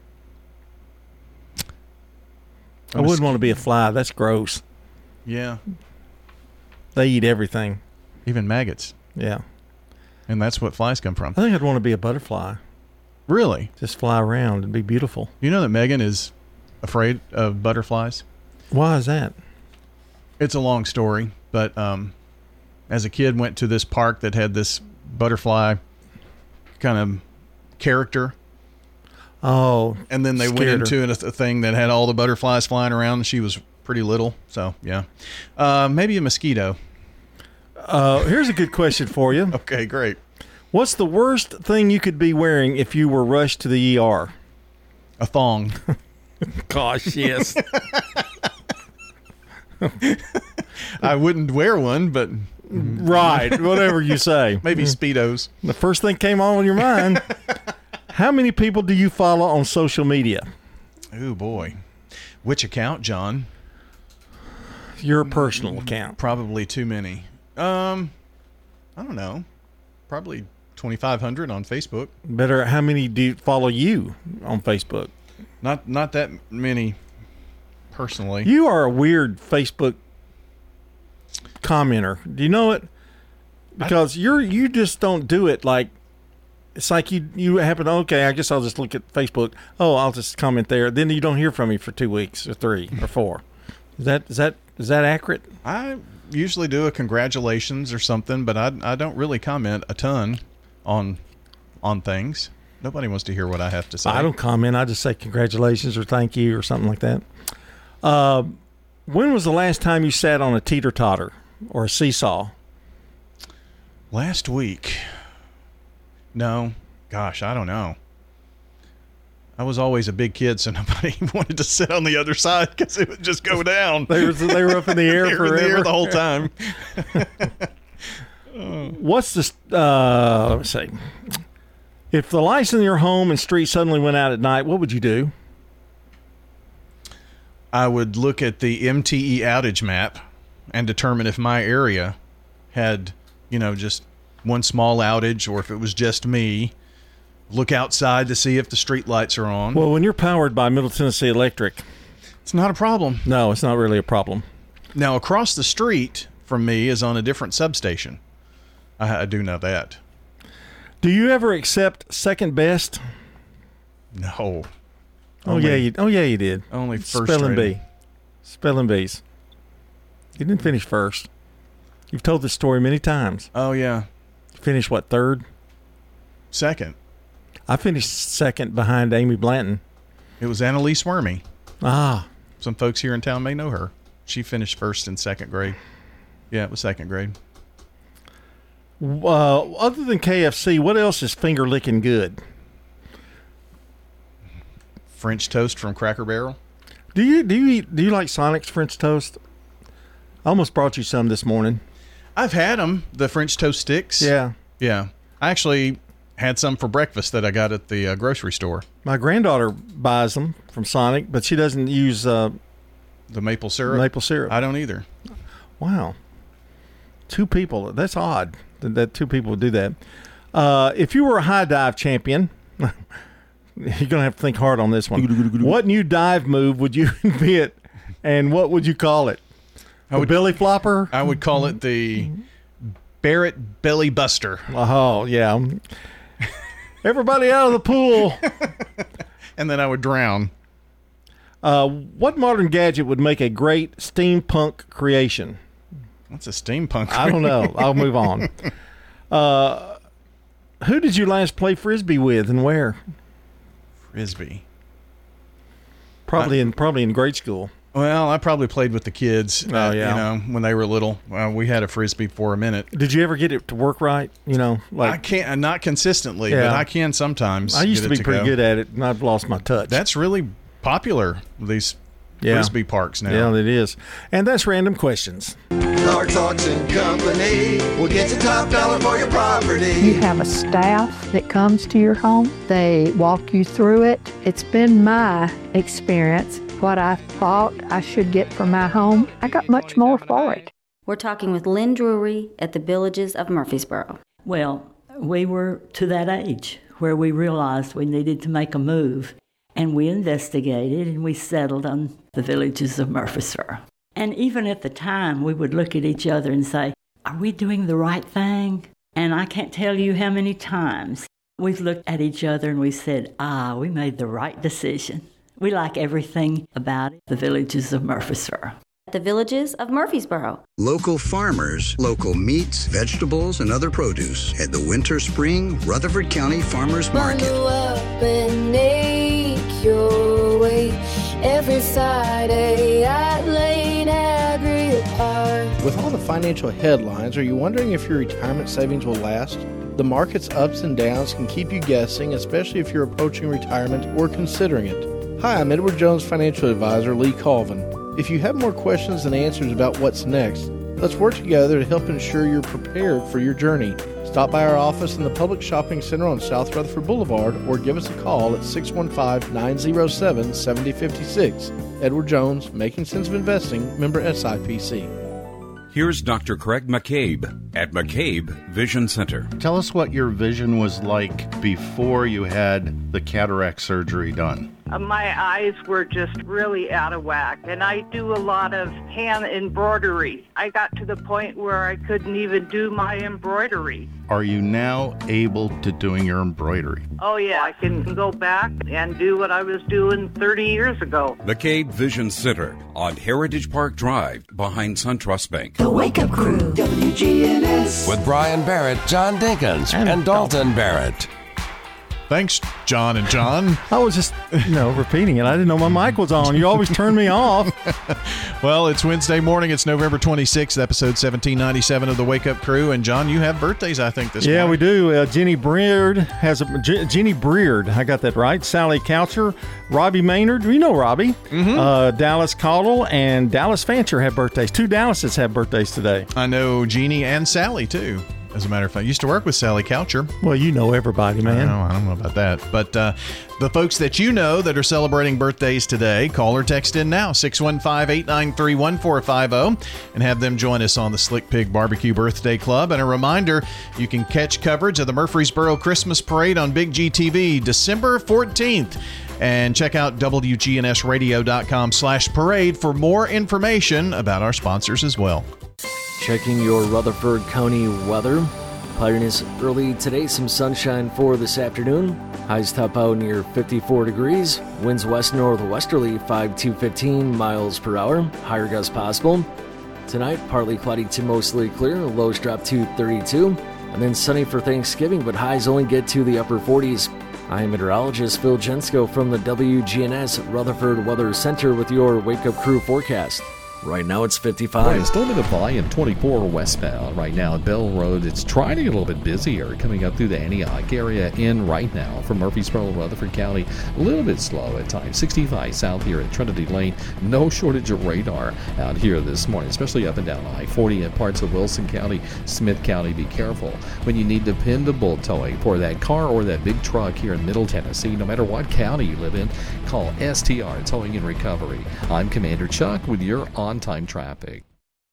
I wouldn't want to be a fly. That's gross. Yeah. They eat everything. Even maggots. Yeah. And that's what flies come from. I think I'd want to be a butterfly. Really? Just fly around and be beautiful. You know that Megan is afraid of butterflies? Why is that? It's a long story, but um, as a kid went to this park that had this butterfly kind of character. Oh. And then they went into a, a thing that had all the butterflies flying around, and she was pretty little. So, yeah. Uh, maybe a mosquito. Uh, here's a good question for you. Okay, great. What's the worst thing you could be wearing if you were rushed to the E R? A thong. Gosh, yes. I wouldn't wear one, but... Right, whatever you say. Maybe Speedos. The first thing came on in your mind. How many people do you follow on social media? Oh, boy. Which account, John? Your personal account. Probably too many. Um, I don't know. Probably twenty-five hundred on Facebook. Better. How many do you follow you on Facebook? Not not that many personally. You are a weird Facebook commenter. Do you know it? Because you're you just don't do it like it's like you you happen to, okay, I guess I'll just look at Facebook. Oh, I'll just comment there. Then you don't hear from me for two weeks or three or four. Is that is that is that accurate? I usually do a congratulations or something, but I I don't really comment a ton on on things. Nobody wants to hear what I have to say. I don't comment. I just say congratulations or thank you or something like that. Uh, When was the last time you sat on a teeter-totter or a seesaw? Last week. No. Gosh, I don't know. I was always a big kid, so nobody wanted to sit on the other side because it would just go down. they, were, they were up in the air they were forever. in the air the whole time. What's the, uh, let me see. If the lights in your home and street suddenly went out at night, what would you do? I would look at the M T E outage map and determine if my area had, you know, just one small outage or if it was just me. Look outside to see if the street lights are on. Well, when you're powered by Middle Tennessee Electric, it's not a problem. No, it's not really a problem. Now, across the street from me is on a different substation. I, I do know that. Do you ever accept second best? No. Oh Only, yeah, you. Oh yeah, you did. Only first. Spelling rating. bee. Spelling bees. You didn't finish first. You've told this story many times. Oh yeah. You finished what, third? Second. I finished second behind Amy Blanton. It was Annalise Wormy. Ah. Some folks here in town may know her. She finished first in second grade. Yeah, it was second grade. Uh, other than K F C, what else is finger licking good? French toast from Cracker Barrel. Do you do you eat, do you like Sonic's French toast? I almost brought you some this morning. I've had them, the French toast sticks. Yeah. Yeah. I actually had some for breakfast that I got at the uh, grocery store. My granddaughter buys them from Sonic, but she doesn't use uh, the maple syrup. Maple syrup. I don't either. Wow. Two people. That's odd that, that two people would do that. Uh, if you were a high dive champion, you're going to have to think hard on this one. What new dive move would you invent, and what would you call it? The I would, belly flopper? I would call it the Barrett Belly Buster. Oh, yeah. Everybody out of the pool. And then I would drown. Uh, what modern gadget would make a great steampunk creation? What's a steampunk? I don't know. I'll move on. Uh, who did you last play Frisbee with and where? Frisbee. Probably I, in probably in grade school. Well, I probably played with the kids. Oh, uh, yeah. You know, when they were little. Uh, we had a Frisbee for a minute. Did you ever get it to work right? You know, like I can't, not consistently, Yeah. but I can sometimes. I used get to it be pretty go. good at it, and I've lost my touch. That's really popular, these Yeah. Frisbee parks now. Yeah, it is. And that's Random Questions. Lord Talks and Company will get you top dollar for your property. You have a staff that comes to your home. They walk you through it. It's been my experience. What I thought I should get for my home, I got much more for it. We're talking with Lynn Drury at the Villages of Murfreesboro. Well, we were to that age where we realized we needed to make a move, and we investigated and we settled on the Villages of Murfreesboro. And even at the time, we would look at each other and say, are we doing the right thing? And I can't tell you how many times we've looked at each other and we said, ah, we made the right decision. We like everything about it, the Villages of Murfreesboro. The Villages of Murfreesboro. Local farmers, local meats, vegetables, and other produce at the Winter Spring Rutherford County Farmers Market. Bundle up and make your way every Friday at Lane Agri Park. With all the financial headlines, are you wondering if your retirement savings will last? The market's ups and downs can keep you guessing, especially if you're approaching retirement or considering it. Hi, I'm Edward Jones Financial Advisor Lee Colvin. If you have more questions than answers about what's next, let's work together to help ensure you're prepared for your journey. Stop by our office in the Public Shopping Center on South Rutherford Boulevard or give us a call at six one five, nine oh seven, seven oh five six. Edward Jones, Making Sense of Investing, member S I P C. Here's Doctor Craig McCabe at McCabe Vision Center. Tell us what your vision was like before you had the cataract surgery done. Uh, my eyes were just really out of whack, and I do a lot of hand embroidery. I got to the point where I couldn't even do my embroidery. Are you now able to doing your embroidery? Oh yeah, I can go back and do what I was doing thirty years ago. McCabe Vision Center on Heritage Park Drive behind SunTrust Bank. The Wake Up Crew, W G N S. With Brian Barrett, John Dinkins, and, and Dalton Barrett. Thanks, John and John. I was just, you know, repeating it. I didn't know my mic was on. You always turn me off. Well, it's Wednesday morning. It's November twenty-sixth, episode seventeen ninety-seven of the Wake Up Crew. And, John, you have birthdays, I think, this yeah, morning. Yeah, we do. Uh, Jenny Breard has a J- Jenny Breard. I got that right. Sally Coucher, Robbie Maynard. You know Robbie. Mm-hmm. Uh, Dallas Caudle and Dallas Fancher have birthdays. Two Dallases have birthdays today. I know Jeannie and Sally, too. As a matter of fact, I used to work with Sally Coucher. Well, you know everybody, man. I, know, I don't know about that. But uh, the folks that you know that are celebrating birthdays today, call or text in now, six one five, eight nine three, one four five zero, and have them join us on the Slick Pig Barbecue Birthday Club. And a reminder, you can catch coverage of the Murfreesboro Christmas Parade on Big G T V December fourteenth. And check out W G N S radio dot com slash parade for more information about our sponsors as well. Checking your Rutherford County weather. Cloudiness early today, some sunshine for this afternoon. Highs top out near fifty-four degrees. Winds west northwesterly five to fifteen miles per hour. Higher gusts possible. Tonight, partly cloudy to mostly clear. Lows drop to thirty-two. And then sunny for Thanksgiving, but highs only get to the upper forties. I'm meteorologist Phil Jensko from the W G N S Rutherford Weather Center with your Wake Up Crew forecast. Right now it's fifty-five. Right, still a bit of volume, twenty-four westbound right now at Bell Road. It's trying to get a little bit busier coming up through the Antioch area in right now from Murfreesboro, Rutherford County. A little bit slow at times. sixty-five south here at Trinity Lane. No shortage of radar out here this morning, especially up and down I forty in parts of Wilson County, Smith County. Be careful when you need dependable towing for that car or that big truck here in Middle Tennessee. No matter what county you live in, call S T R Towing and Recovery. I'm Commander Chuck with your on-time traffic.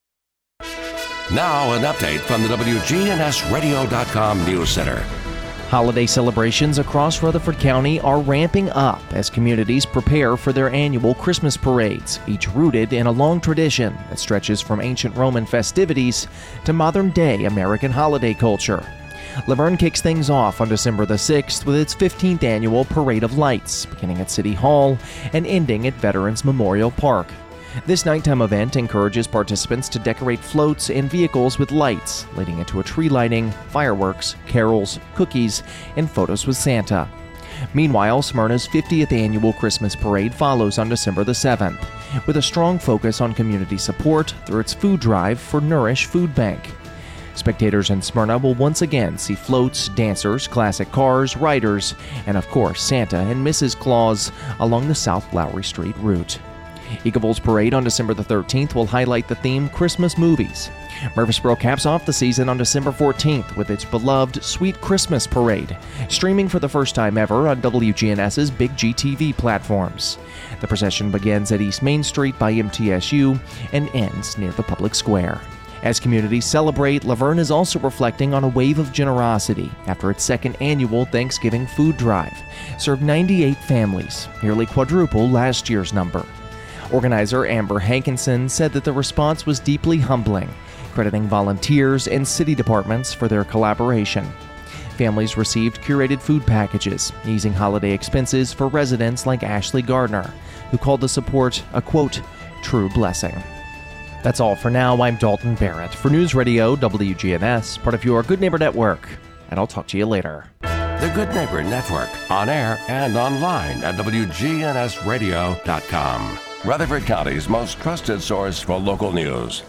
Now an update from the W G N S radio dot com News Center. Holiday celebrations across Rutherford County are ramping up as communities prepare for their annual Christmas parades, each rooted in a long tradition that stretches from ancient Roman festivities to modern-day American holiday culture. Laverne kicks things off on December the sixth with its fifteenth annual Parade of Lights, beginning at City Hall and ending at Veterans Memorial Park. This nighttime event encourages participants to decorate floats and vehicles with lights, leading into a tree lighting, fireworks, carols, cookies, and photos with Santa. Meanwhile, Smyrna's fiftieth annual Christmas parade follows on December the seventh, with a strong focus on community support through its food drive for Nourish Food Bank. Spectators in Smyrna will once again see floats, dancers, classic cars, riders, and of course Santa and Missus Claus along the South Lowry Street route. Eagleville's parade on December the thirteenth will highlight the theme Christmas movies. Murfreesboro caps off the season on December fourteenth with its beloved Sweet Christmas Parade, streaming for the first time ever on W G N S's Big G T V platforms. The procession begins at East Main Street by M T S U and ends near the public square. As communities celebrate, Laverne is also reflecting on a wave of generosity after its second annual Thanksgiving food drive. Served ninety-eight families, nearly quadruple last year's number. Organizer Amber Hankinson said that the response was deeply humbling, crediting volunteers and city departments for their collaboration. Families received curated food packages, easing holiday expenses for residents like Ashley Gardner, who called the support a, quote, true blessing. That's all for now. I'm Dalton Barrett for News Radio W G N S, part of your Good Neighbor Network, and I'll talk to you later. The Good Neighbor Network, on air and online at W G N S radio dot com. Rutherford County's most trusted source for local news.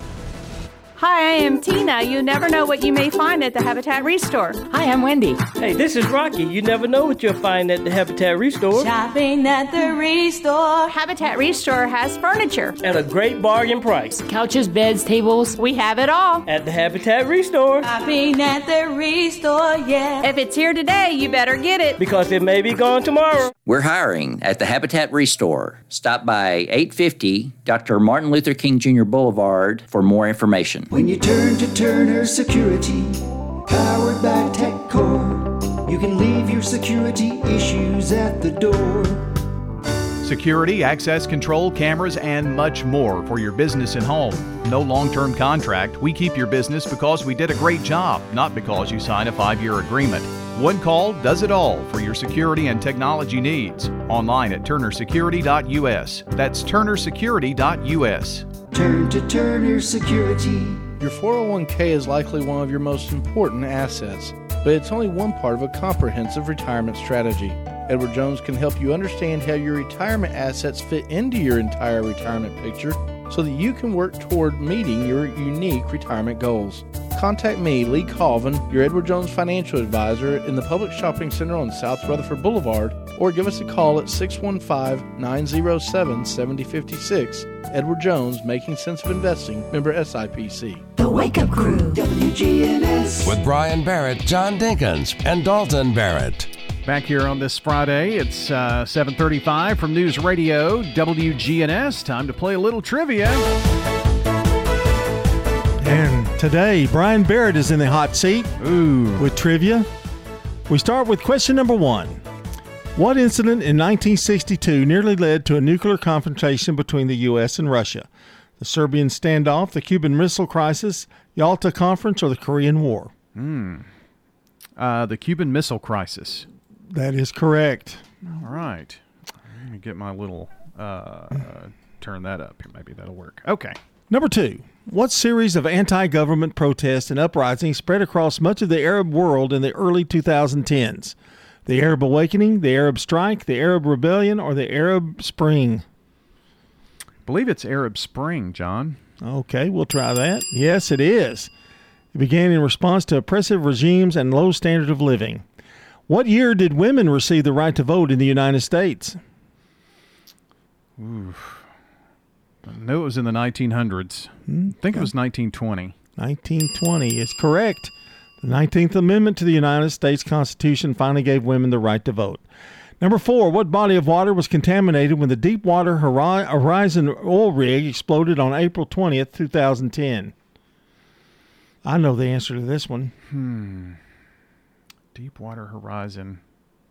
Hi, I am Tina. You never know what you may find at the Habitat Restore. Hi, I'm Wendy. Hey, this is Rocky. You never know what you'll find at the Habitat Restore. Shopping at the Restore. Habitat Restore has furniture. At a great bargain price. Couches, beds, tables. We have it all. At the Habitat Restore. Shopping at the Restore, yeah. If it's here today, you better get it. Because it may be gone tomorrow. We're hiring at the Habitat Restore. Stop by eight fifty Doctor Martin Luther King Junior Boulevard for more information. When you turn to Turner Security, powered by TechCore, you can leave your security issues at the door. Security, access control, cameras, and much more for your business and home. No long-term contract. We keep your business because we did a great job, not because you signed a five-year agreement. One call does it all for your security and technology needs. Online at turner security dot U S. That's turner security dot U S. Turn to Turner Security. Your four oh one k is likely one of your most important assets. but it's only one part of a comprehensive retirement strategy. Edward Jones can help you understand how your retirement assets fit into your entire retirement picture so that you can work toward meeting your unique retirement goals. Contact me, Lee Colvin, your Edward Jones financial advisor in the Public Shopping Center on South Rutherford Boulevard, or give us a call at six one five, nine oh seven, seven oh five six. Edward Jones, Making Sense of Investing, member S I P C. The Wake Up Crew, W G N S. With Brian Barrett, John Dinkins, and Dalton Barrett. Back here on this Friday, it's uh, seven thirty-five from News Radio W G N S. Time to play a little trivia. And today, Brian Barrett is in the hot seat Ooh. with trivia. We start with question number one. What incident in nineteen sixty-two nearly led to a nuclear confrontation between the U S and Russia? The Serbian standoff, the Cuban Missile Crisis, Yalta Conference, or the Korean War? Hmm. Uh, the Cuban Missile Crisis. That is correct. All right. Let me get my little, uh, uh, turn that up here. Maybe that'll work. Okay. Number two. What series of anti-government protests and uprisings spread across much of the Arab world in the early twenty tens? The Arab Awakening, the Arab Strike, the Arab Rebellion, or the Arab Spring? I believe it's Arab Spring, John. Okay, we'll try that. Yes, it is. It began in response to oppressive regimes and low standard of living. What year did women receive the right to vote in the United States? Ooh. I know it was in the nineteen hundreds. Hmm? I think it was nineteen twenty. nineteen twenty is correct. The nineteenth Amendment to the United States Constitution finally gave women the right to vote. Number four, what body of water was contaminated when the Deepwater Horizon oil rig exploded on April twentieth, twenty ten? I know the answer to this one. Hmm. Deepwater Horizon.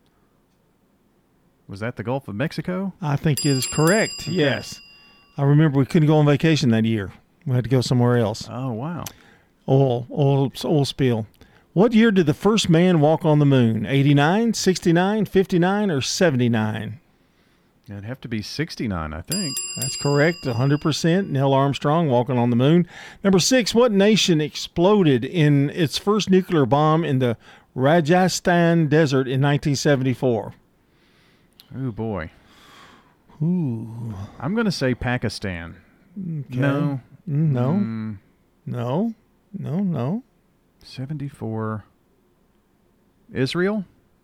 Was that the Gulf of Mexico? I think it is correct, okay. Yes. I remember we couldn't go on vacation that year. We had to go somewhere else. Oh, wow. Oil, oil, oil spill. What year did the first man walk on the moon? eighty-nine, sixty-nine, fifty-nine, or seventy-nine? It'd have to be sixty-nine, I think. That's correct, one hundred percent. Neil Armstrong walking on the moon. Number six, what nation exploded in its first nuclear bomb in the Rajasthan Desert in nineteen seventy-four? Oh, boy. Ooh. I'm going to say Pakistan. Okay. No. No. Mm. No. No, no. seventy-four. Israel?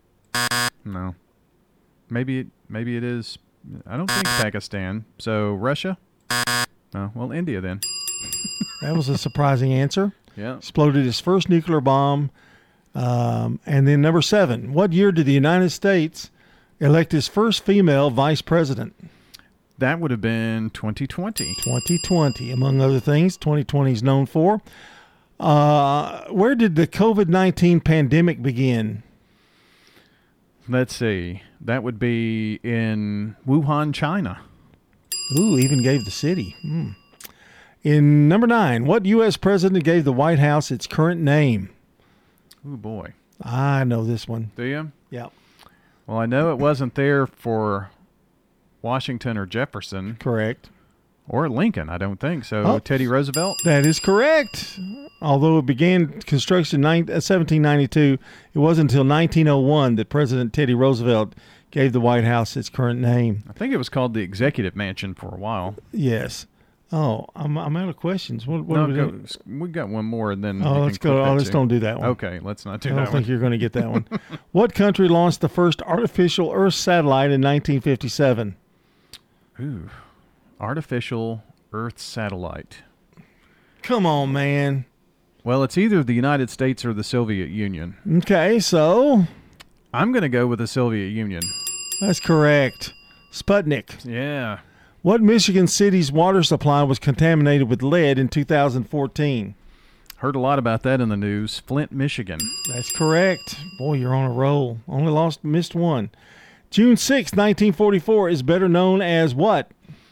No. Maybe it, maybe it is. I don't think Pakistan. So Russia? Oh, well, India then. That was a surprising answer. Yeah. Exploded his first nuclear bomb. Um, and then number seven, what year did the United States elect his first female vice president? That would have been twenty twenty. twenty twenty, among other things. twenty twenty is known for. Uh, where did the COVID nineteen pandemic begin? Let's see. That would be in Wuhan, China. Ooh, even gave the city. Mm. In number nine, what U S president gave the White House its current name? Oh, boy. I know this one. Do you? Yep. Well, I know it wasn't there for Washington or Jefferson. Correct. Or Lincoln, I don't think. So Oh, Teddy Roosevelt? That is correct. Although it began construction in seventeen ninety-two, it wasn't until nineteen oh one that President Teddy Roosevelt gave the White House its current name. I think it was called the Executive Mansion for a while. Yes. Oh, I'm I'm out of questions. What, what no, we go, doing? we got one more, and then Oh, you let's can go. click Oh, that let's too. don't do that one. Okay, let's not do I that don't one. think you're going to get that one. What country launched the first artificial Earth satellite in nineteen fifty-seven? Ooh, artificial Earth satellite. Come on, man. Well, it's either the United States or the Soviet Union. Okay, so I'm going to go with the Soviet Union. That's correct. Sputnik. Yeah. What Michigan city's water supply was contaminated with lead in two thousand fourteen? Heard a lot about that in the news. Flint, Michigan. That's correct. Boy, you're on a roll. Only lost, missed one. June sixth, nineteen forty-four is better known as what?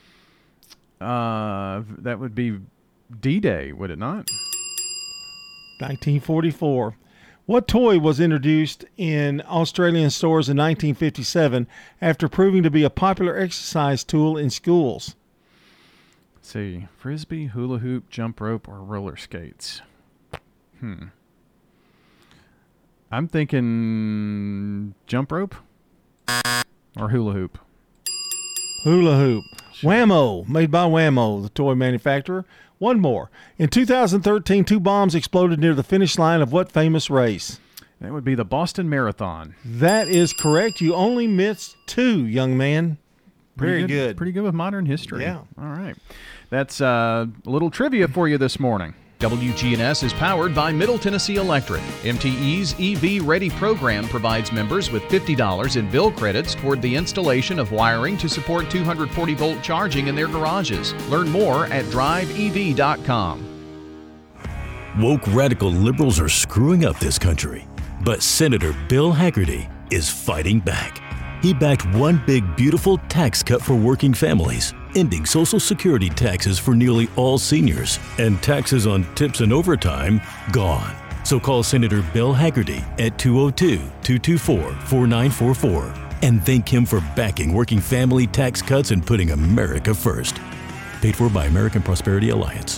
Uh, that would be D-Day, would it not? nineteen forty-four. What toy was introduced in Australian stores in nineteen fifty-seven after proving to be a popular exercise tool in schools? Let's see. Frisbee, hula hoop, jump rope, or roller skates? Hmm. I'm thinking jump rope or hula hoop. Hula hoop. Whammo, made by Whammo, the toy manufacturer. One more. In two thousand thirteen, two bombs exploded near the finish line of what famous race? That would be the Boston Marathon. That is correct. You only missed two, young man. Pretty Very good, good. Pretty good with modern history. Yeah. All right. That's uh, a little trivia for you this morning. W G N S is powered by Middle Tennessee Electric. M T E's E V Ready program provides members with fifty dollars in bill credits toward the installation of wiring to support two hundred forty volt charging in their garages. Learn more at drive e v dot com. Woke radical liberals are screwing up this country, but Senator Bill Hagerty is fighting back. He backed one big, beautiful tax cut for working families, ending Social Security taxes for nearly all seniors, and taxes on tips and overtime gone. So call Senator Bill Hagerty at two oh two, two two four, four nine four four and thank him for backing working family tax cuts and putting America first. Paid for by American Prosperity Alliance.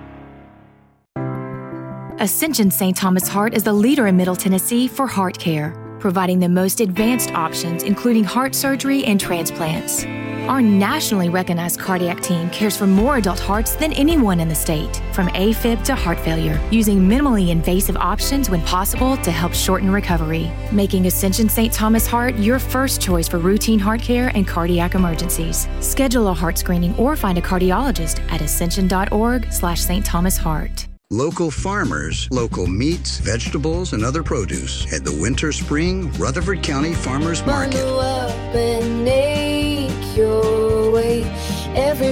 Ascension Saint Thomas Heart is the leader in Middle Tennessee for heart care, providing the most advanced options, including heart surgery and transplants. Our nationally recognized cardiac team cares for more adult hearts than anyone in the state, from AFib to heart failure, using minimally invasive options when possible to help shorten recovery, making Ascension Saint Thomas Heart your first choice for routine heart care and cardiac emergencies. Schedule a heart screening or find a cardiologist at ascension.org slash Saint Thomas Heart. Local farmers, local meats, vegetables, and other produce at the Winter Spring Rutherford County Farmers Market. Bundle up and make your way every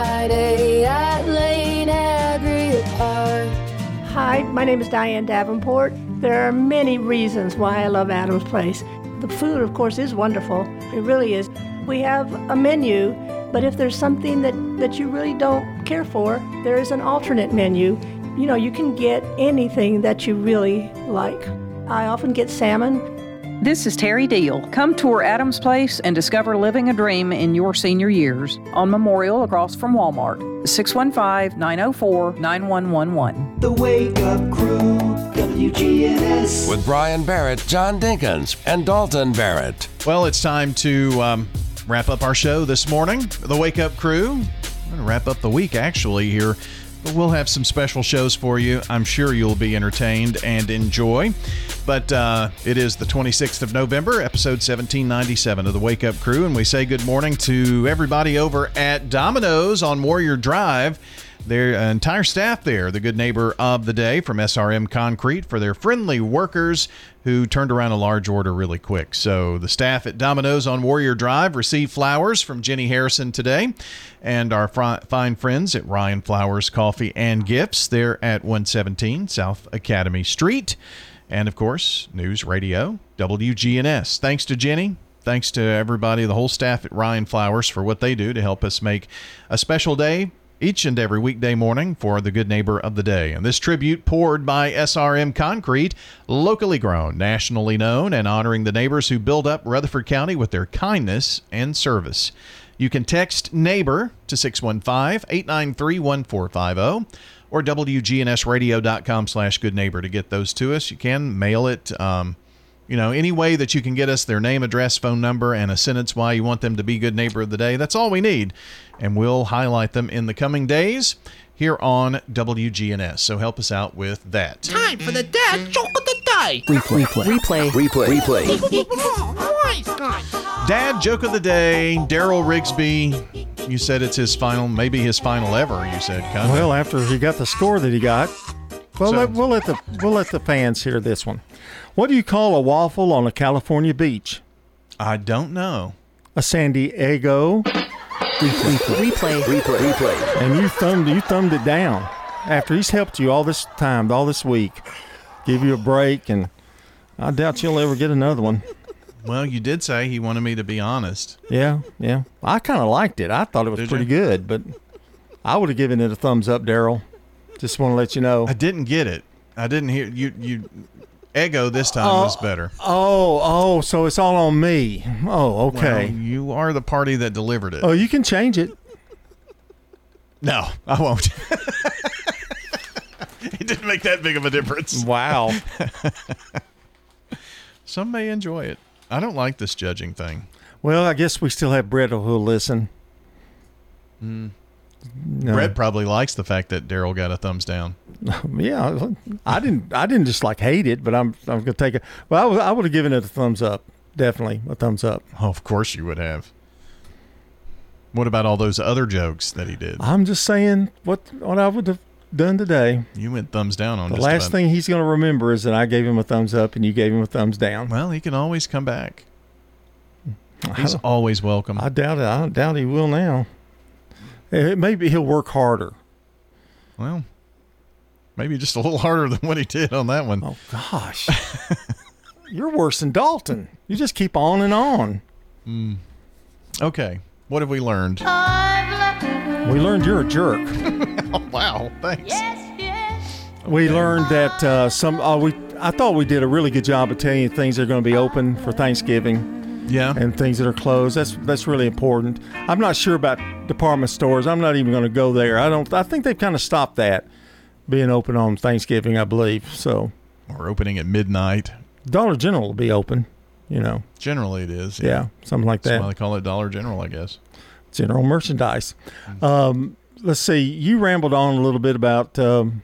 Friday at Lane Agri Park. Hi, my name is Diane Davenport. There are many reasons why I love Adams Place. The food, of course, is wonderful. It really is. We have a menu, but if there's something that, that you really don't care for, there is an alternate menu. You know, you can get anything that you really like. I often get salmon. This is Terry Deal. Come tour Adams Place and discover living a dream in your senior years on Memorial across from Walmart. six one five, nine oh four, nine one one one. The Wake Up Crew, W G N S. With Brian Barrett, John Dinkins, and Dalton Barrett. Well, it's time to um, wrap up our show this morning. The Wake Up Crew. I'm going to wrap up the week, actually, here. But we'll have some special shows for you. I'm sure you'll be entertained and enjoy. But uh, it is the twenty-sixth of November, episode seventeen ninety-seven of the Wake Up Crew. And we say good morning to everybody over at Domino's on Warrior Drive. Their entire staff there, the good neighbor of the day from S R M Concrete, for their friendly workers who turned around a large order really quick. So the staff at Domino's on Warrior Drive received flowers from Jenny Harrison today, and our fr- fine friends at Ryan Flowers Coffee and Gifts there at one seventeen South Academy Street. And, of course, News Radio, W G N S. Thanks to Jenny. Thanks to everybody, the whole staff at Ryan Flowers, for what they do to help us make a special day each and every weekday morning for the good neighbor of the day. And this tribute poured by S R M Concrete, locally grown, nationally known, and honoring the neighbors who build up Rutherford County with their kindness and service. You can text NEIGHBOR to six one five, eight nine three, one four five zero or W G N S radio dot com slash good neighbor to get those to us. You can mail it, um, you know, any way that you can get us their name, address, phone number, and a sentence why you want them to be good neighbor of the day. That's all we need. And we'll highlight them in the coming days here on W G N S. So help us out with that. Time for the dad joke of the day. Replay. Replay. Replay. Replay. Replay. Dad joke of the day, Daryl Rigsby. You said it's his final, maybe his final ever, you said, Connie. Well, after he got the score that he got, well, So- let, we'll let the we'll let the fans hear this one. What do you call a waffle on a California beach? I don't know. A San Diego. Replay. Replay. Replay. Replay. And you thumbed you thumbed it down after he's helped you all this time, all this week, give you a break, and I doubt you'll ever get another one. Well, you did say he wanted me to be honest. Yeah, yeah. I kind of liked it. I thought it was Did pretty you? good, but I would have given it a thumbs up, Daryl. Just want to let you know. I didn't get it. I didn't hear you. You Ego this time Oh, was better. Oh, oh, so it's all on me. Oh, okay. Well, you are the party that delivered it. Oh, you can change it. No, I won't. It didn't make that big of a difference. Wow. some may enjoy it. I don't like this judging thing. Well, I guess we still have Brett who'll listen. Mm. No. Brett probably likes the fact that Daryl got a thumbs down. Yeah, I didn't. I didn't just like hate it, but I'm. I'm gonna take it. Well, I, was, I would have given it a thumbs up. Definitely a thumbs up. Oh, of course you would have. What about all those other jokes that he did? I'm just saying what what I would have done today. You went thumbs down on the just last about. thing he's going to remember is that I gave him a thumbs up and you gave him a thumbs down. Well, he can always come back. He's always welcome. I doubt it. I doubt he will now. It, maybe he'll work harder. Well, maybe just a little harder than what he did on that one. Oh gosh, you're worse than Dalton. You just keep on and on. Mm. Okay, what have we learned? We learned you're a jerk. Oh, wow, thanks. We learned that uh, some. Uh, we I thought we did a really good job of telling you things that are going to be open for Thanksgiving. Yeah, and things that are closed. That's that's really important. I'm not sure about department stores. I'm not even going to go there. I don't. I think they've kind of stopped that being open on Thanksgiving, I believe. So, or opening at midnight. Dollar General will be open. You know, generally it is. Yeah, yeah something like that. That's why they call it Dollar General, I guess. General merchandise. Um, let's see. You rambled on a little bit about um,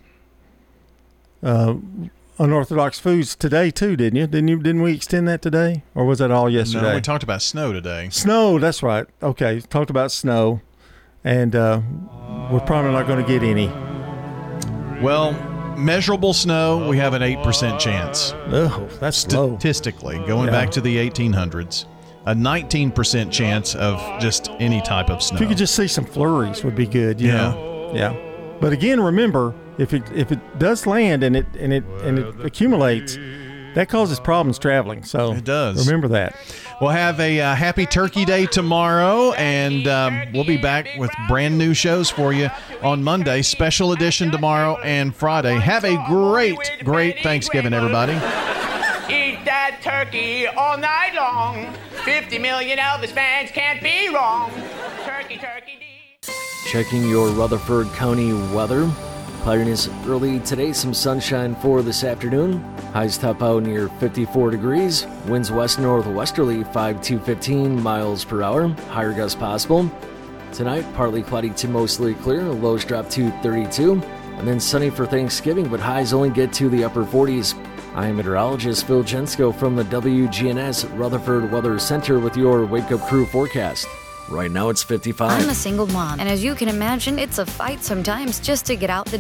uh, unorthodox foods today too, didn't you? Didn't you? Didn't we extend that today, or was that all yesterday? No, we talked about snow today. Snow. That's right. Okay, talked about snow, and uh, we're probably not going to get any. Well, measurable snow, we have an eight percent chance. Oh, that's low. Statistically, going Yeah. back to the eighteen hundreds. A nineteen percent chance of just any type of snow. If you could just see some flurries, would be good. You Yeah. know? Yeah. But again, remember, if it if it does land and it and it and it accumulates, that causes problems traveling. So it does. Remember that. We'll have a uh, happy Turkey Day tomorrow, and um, we'll be back with brand new shows for you on Monday. Special edition tomorrow and Friday. Have a great, great Thanksgiving, everybody. Eat that turkey all night long. fifty million Elvis fans can't be wrong. Turkey, turkey. Checking your Rutherford County weather. Cloudiness early today, some sunshine for this afternoon. Highs top out near fifty-four degrees. Winds west northwesterly five to fifteen miles per hour. Higher gusts possible. Tonight, partly cloudy to mostly clear. Lows drop to thirty-two. And then sunny for Thanksgiving, but highs only get to the upper forties. I'm meteorologist Phil Jensko from the W G N S Rutherford Weather Center with your Wake Up Crew forecast. Right now it's fifty-five. I'm a single mom, and as you can imagine, it's a fight sometimes just to get out the